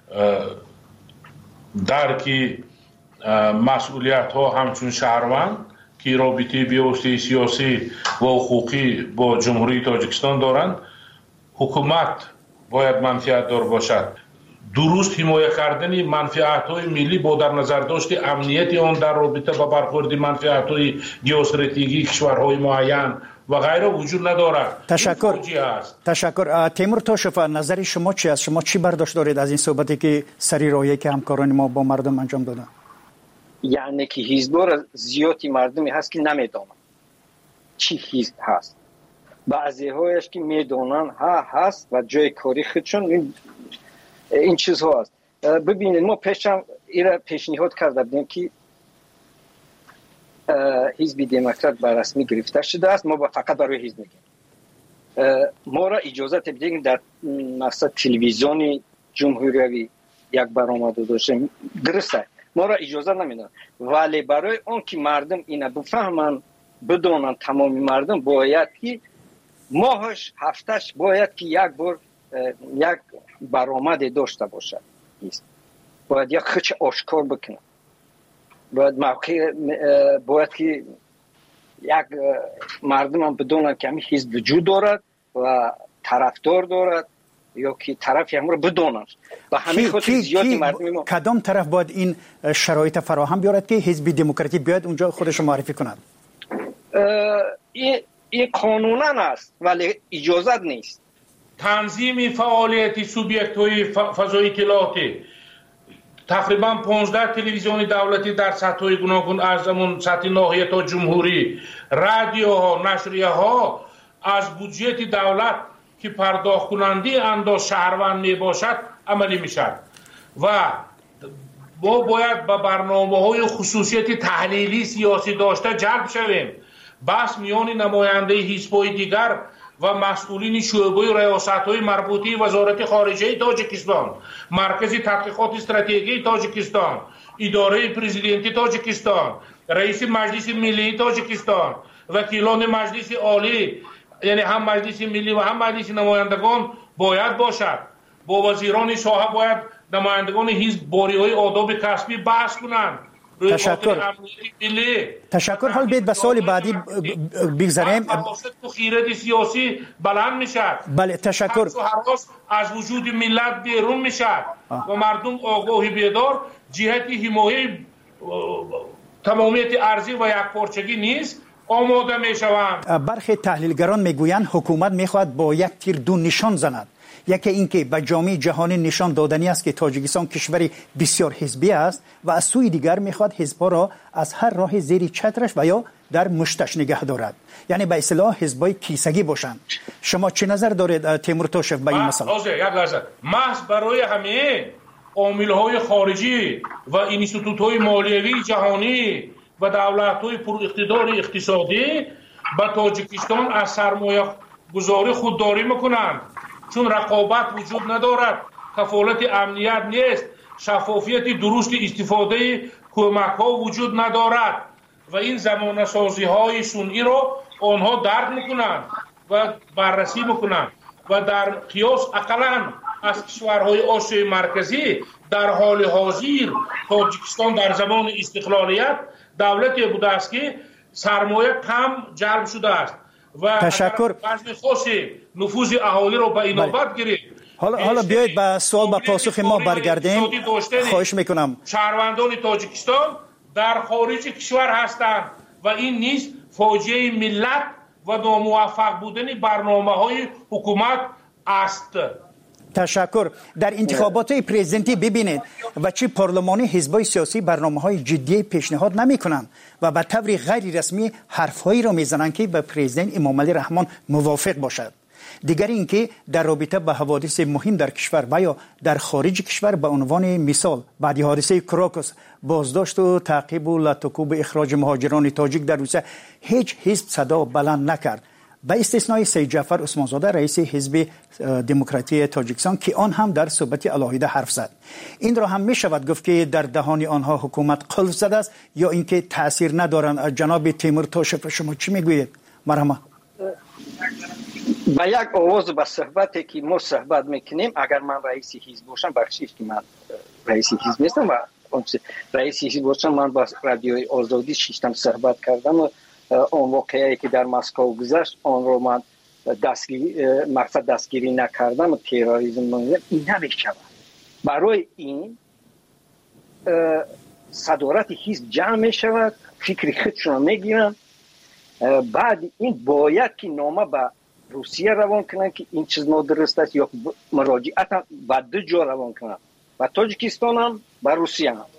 درکی مسئولیت ها همچون شهروند که رابطه بیوسته سیاسی و حقوقی با جمهوری تاجیکستان دارند، حکومت باید منفعت دار باشد. درست حمایت کردن منفعت‌های ملی با در نظر داشت امنیت آن در رابطه با برخورد منفعت‌های ژئواستراتژیک کشورهای معین و غیره وجود ندارد. تشکر. تشکر. تیمور توشف، نظر شما چی است؟ شما چی برداشت دارید از این صحبتی که سری راهی که همکاران ما با مردم انجام دادن؟ یعنی که حزب زیادی مردمی هست که نمیدونن چی حزب هست، بعضی هایش که میدونن ها هست و جای کاری خودشون این, این چیز ها هست. ببینید ما پیشم ایره پیشنهاد کردیم که حزب دموکرات به رسمی گرفته شده است، ما با فقط برای حزب میگیم. ما را اجازه بدهید در مثلا تلویزیون جمهوری یک برآمده داشتیم، درسته ما را اجازه نمیدن، ولی برای اون که مردم اینا بفهمن بدونن، تمام مردم باید که ماهش هفتش باید که یک بار یک برآمده داشته باشد، باید یک خچ آشکار بکنن، باید موقع باید که یک مردم هم بدونن که همین حزب وجود دارد و طرفدار دارد یا که طرفی هم رو بدونن و همین خود زیادی مردم ما. کدام طرف باید این شرایط فراهم بیارد که حزب دموکراتی بیاد اونجا خودش معرفی کند؟ این این قانونا است ولی اجازت نیست. تنظیم فعالیت سوبیکت های فضای اطلاعاتی تقریبا پانزده تلویزیون دولتی در سطح های گوناگون از همون سطح ناحیه تا جمهوری، رادیوها، نشریه ها از بودجه دولت که پرداخت کننده انداز شهروند می باشد عملی می شد و ما باید به برنامه های خصوصیت تحلیلی سیاسی داشته جلب شویم. بحث میان نماینده حزب‌های دیگر و مسئولین شعبه ریاست‌های مربوطه وزارت خارجه تاجیکستان، مرکز تحقیقات استراتژی تاجیکستان، اداره پرزیدنتی تاجیکستان، رئیس مجلس ملی تاجیکستان، وکیلان مجلس عالی، یعنی هم مجلس ملی و هم مجلس نمایندگان باید باشد. با وزیران ساحه باید نمایندگان حزب باری‌های آداب کسبی بحث کنند. تشکر. تشکر. حال بیت به سال بعدی بگذاریم. خیرات سیاسی بلند میشد. بله تشکر. از وجود ملت بیرون میشد و مردم آگاهی بیدار جهت حمایت تمامیت ارضی و یکپارچگی نیست آماده میشوند. برخی تحلیلگران میگویند حکومت میخواهد با یک تیر دو نشان زند. یکی اینکه به جامعه جهانی نشان دادنی است که تاجیکستان کشوری بسیار حزبی است و از سوی دیگر میخواد حزب‌ها را از هر راه زیر چترش و یا در مشتش نگه دارد، یعنی به اصطلاح حزب‌های کیسگی باشند. شما چه نظر دارید تیمور توشف به این مسئله؟ یک لحظه. محض برای همه عامل‌های خارجی و اینستیتوت‌های مالیوی جهانی و دولت‌های پر اقتدار اقتصادی به تاجیکستان از سرمایه گذاری خودداری میکنند، چون رقابت وجود ندارد، کفالت امنیت نیست، شفافیت درست استفاده کمک ها وجود ندارد و این زمانه سازی های سنئی را آنها درک میکنند و بررسی میکنند و در قیاس اقلا از کشورهای آسیای مرکزی در حال حاضر تاجیکستان در زمان استقلالیت دولتی بوده است که سرمایه کم جلب شده است و تشکر. اگر خاصی نفوذ اهالی رو به اینابت گرفت. حالا حالا بیایید به سوال با پاسخ ما برگردیم. خواهش میکنم. شهروندان تاجیکستان در خارج کشور هستند و این نیز فاجعه ملت و ناموفق بودن برنامه‌های حکومت است. تشکر. در انتخابات پرزیدنتی ببینید و چه پارلمانی حزب‌های سیاسی برنامه‌های جدی پیشنهاد نمی‌کنند و به طور غیر رسمی حرف‌هایی را می‌زنند که به پرزیدنت امام علی رحمان موافق باشد. دیگر اینکه در رابطه با حوادث مهم در کشور و یا در خارج کشور به عنوان مثال بعد حادثه کراکوس، بازداشت و تعقیب و لاتوکوب اخراج مهاجران تاجیک در روسیه هیچ حزب صدا بلند نکرد، به استثنای سید جعفر عثمانزاده رئیس حزب دموکراتی تاجیکستان که آن هم در صحبت علاهیده حرف زد. این را هم می شود گفت که در دهان آنها حکومت قلف زده است یا اینکه تاثیر ندارند. جناب تیمور توشف شما چی میگویید؟ مرحبا. با یک آواز به صحبتی که ما صحبت میکنیم، اگر من رئیس حزب باشم، بخشید که من رئیس حزب نیستم و رئیس حزب باشم، من با رادیوی آزادی شیشتم صحبت کردم و اون واقعی که در مسکو گذشت آن رو من دستگیری مقصد دستگیری نکردم و تروریسم نمیدونم، این نمیشود. برای این صدارت حزب جمع می شود، فکر خودشون رو میگیرن. بعد این باید که نامه به روسیه روان کنن که این چیز نادرست است یا مراجعت هم به دو جا روان کنن، و تاجیکستان هم به روسیه هم.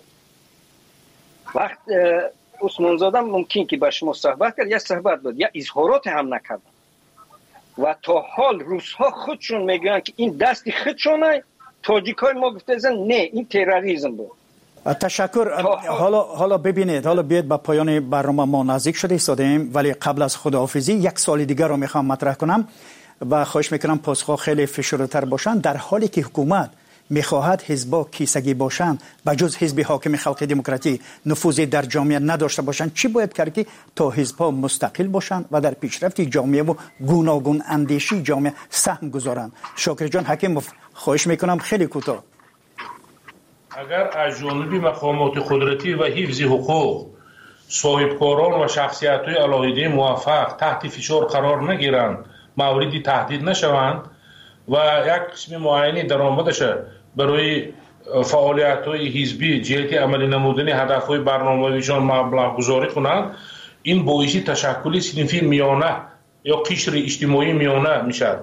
وقت عثمان زاده ممکن که با شما صحبت کرد یا صحبت داد یا اظهارات هم نکرد و تا حال روس ها خودشون میگن که این دست خودشونه. تاجیک های ما گفتن نه این تروریسم بود. تشکر. حالا حالا ببینید، حالا بیاید به پایان برنامه ما نزدیک شده ایستادیم، ولی قبل از خداحافظی یک سوال دیگر رو میخوام مطرح کنم و خواهش میکنم پاسخ خیلی فشرده‌تر باشن. در حالی که حکومت میخواهد حزب‌ها کیسگی باشند و جز حزب حاکم خلق دموکراتی نفوذی در جامعه نداشته باشند، چی باید کرد که تا حزب‌ها مستقل باشند و در پیشرفت جامعه و گوناگون اندیشی جامعه سهم گذارند؟ شاکر جان حکیم، خواهش میکنم خیلی کوتاه. اگر از جانب مقامات قدرتی و حفظ حقوق صاحبکاران و شخصیت‌های علاهیده موفق تحت فشار قرار نگیرند، موردی تهدید نشوند و یک قسم معینی درآمدش برای فعالیت‌های حزبی جهت عملی نمودن هدف‌های برنامه‌ایشان مبلغ گذاری کنند، این باعث تشکل صنفی میانه یا قشر اجتماعی میانه میشد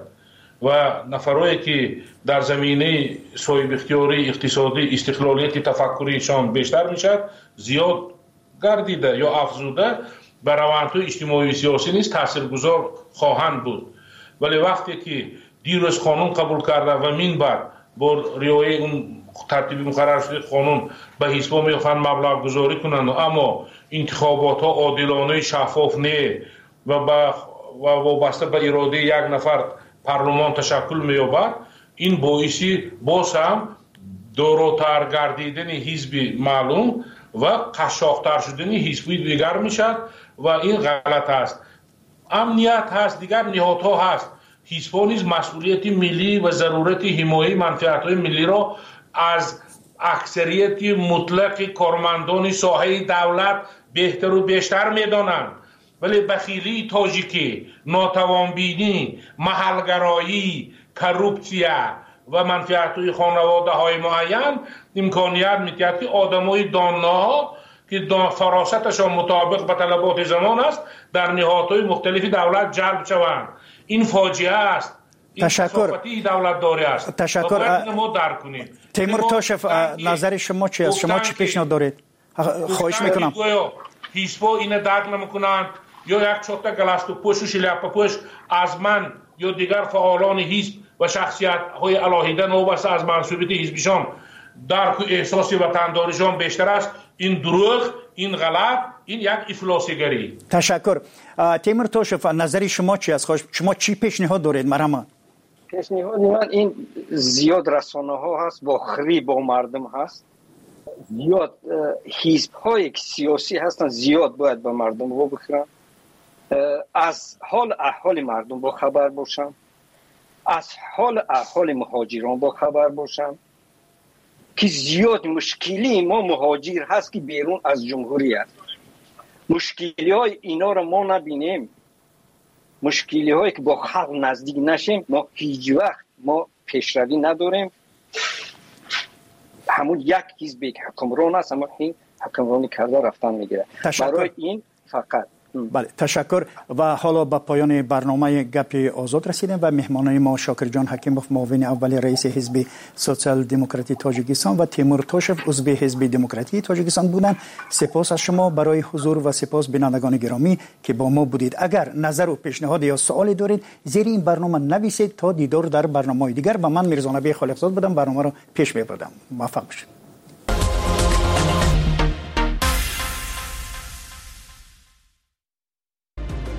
و نفرایی که در زمینه صاحب اختیاری اقتصادی استقلالیت تفکریشان بیشتر میشد زیاد گردیده یا افزوده بر روندهای اجتماعی و سیاسی نیز تاثیرگذار خواهند بود. ولی وقتی که دیروز قانون قبول کرده و من بعد با رعایت اون ترتیب مقرر شده قانون به حزب‌ها میخوان مبلغ گذاری کنند، اما انتخابات ها عادلانه شفاف نه و با و وابسته به اراده یک نفر پارلمان تشکل می‌یابد، این باعثی باز هم دوراتر گردیدن حزب معلوم و قشاق‌تر شدن حزب دیگر میشد و این غلط است. امنیت هست، دیگر نهادها هست. حزب‌ها نیز مسئولیت ملی و ضرورت حمایت منفعت‌های ملی را از اکثریت مطلق کارمندان ساحه دولت بهتر و بیشتر می‌دانند. ولی بخیلی تاجیکی، ناتوانبینی، محلگرایی، کروپسیا و منفعت‌های خانواده‌های معین امکانیت می‌دهد که آدم‌های دانا که فراستشان مطابق به طلبات زمان است در نهادهای مختلف دولت جلب شوند. این فاجعه است. این کثافتی دولت داری است. تشکر. ما درک کنیم. تیمور تاشف، نظر شما چی است؟ شما چی پیشنهاد دارید؟ خواهش میکنم. حزب‌ها این درک نمی‌کنند یا یک چوتا گلاستو پوش و شلیاپا پوش از من یا دیگر فعالان حزب و شخصیت‌های علاهیده نوبسته از منصوبیت حزبشان درک و احساس وطنداریشان بیشتر است. این دروغ، این غلط، این یک افلاسیگری. تشکر. تیمور توشف، نظر شما چی است؟ شما چی پیشنهاد دارید؟ مرحبا. پیشنهاد من این زیاد رسانه ها هست با خری با مردم هست، زیاد حزب های سیاسی هستن، زیاد باید با مردم رو بخورن، از حال احوال مردم با خبر باشن، از حال احوال مهاجران با خبر باشن که زیاد مشکلی ما مهاجر هست که بیرون از جمهوریت. مشکلی های اینا رو ما نبینیم، مشکلی هایی که با خلق نزدیک نشیم، ما هیچ وقت ما پیشروی نداریم. همون یک حزب که حکمران است اما این حکمرانی کرده رفتن میگیره. برای این فقط بله تشکر. و حالا به پایان برنامه گپ آزاد رسیدیم و مهمانان ما شاکر جان حکیموف معاون اول رئیس حزب سوسیال دموکراتی تاجیکستان و تیمور توشف عضو حزب دموکراتی تاجیکستان بودند. سپاس از شما برای حضور و سپاس بینندگان گرامی که با ما بودید. اگر نظر و پیشنهاد یا سوالی دارید زیر این برنامه نویسید تا دیدار در برنامه‌های دیگر. و من میرزا نبی خالقزاد بودم، برنامه را پیش میبردم. موفق باشید.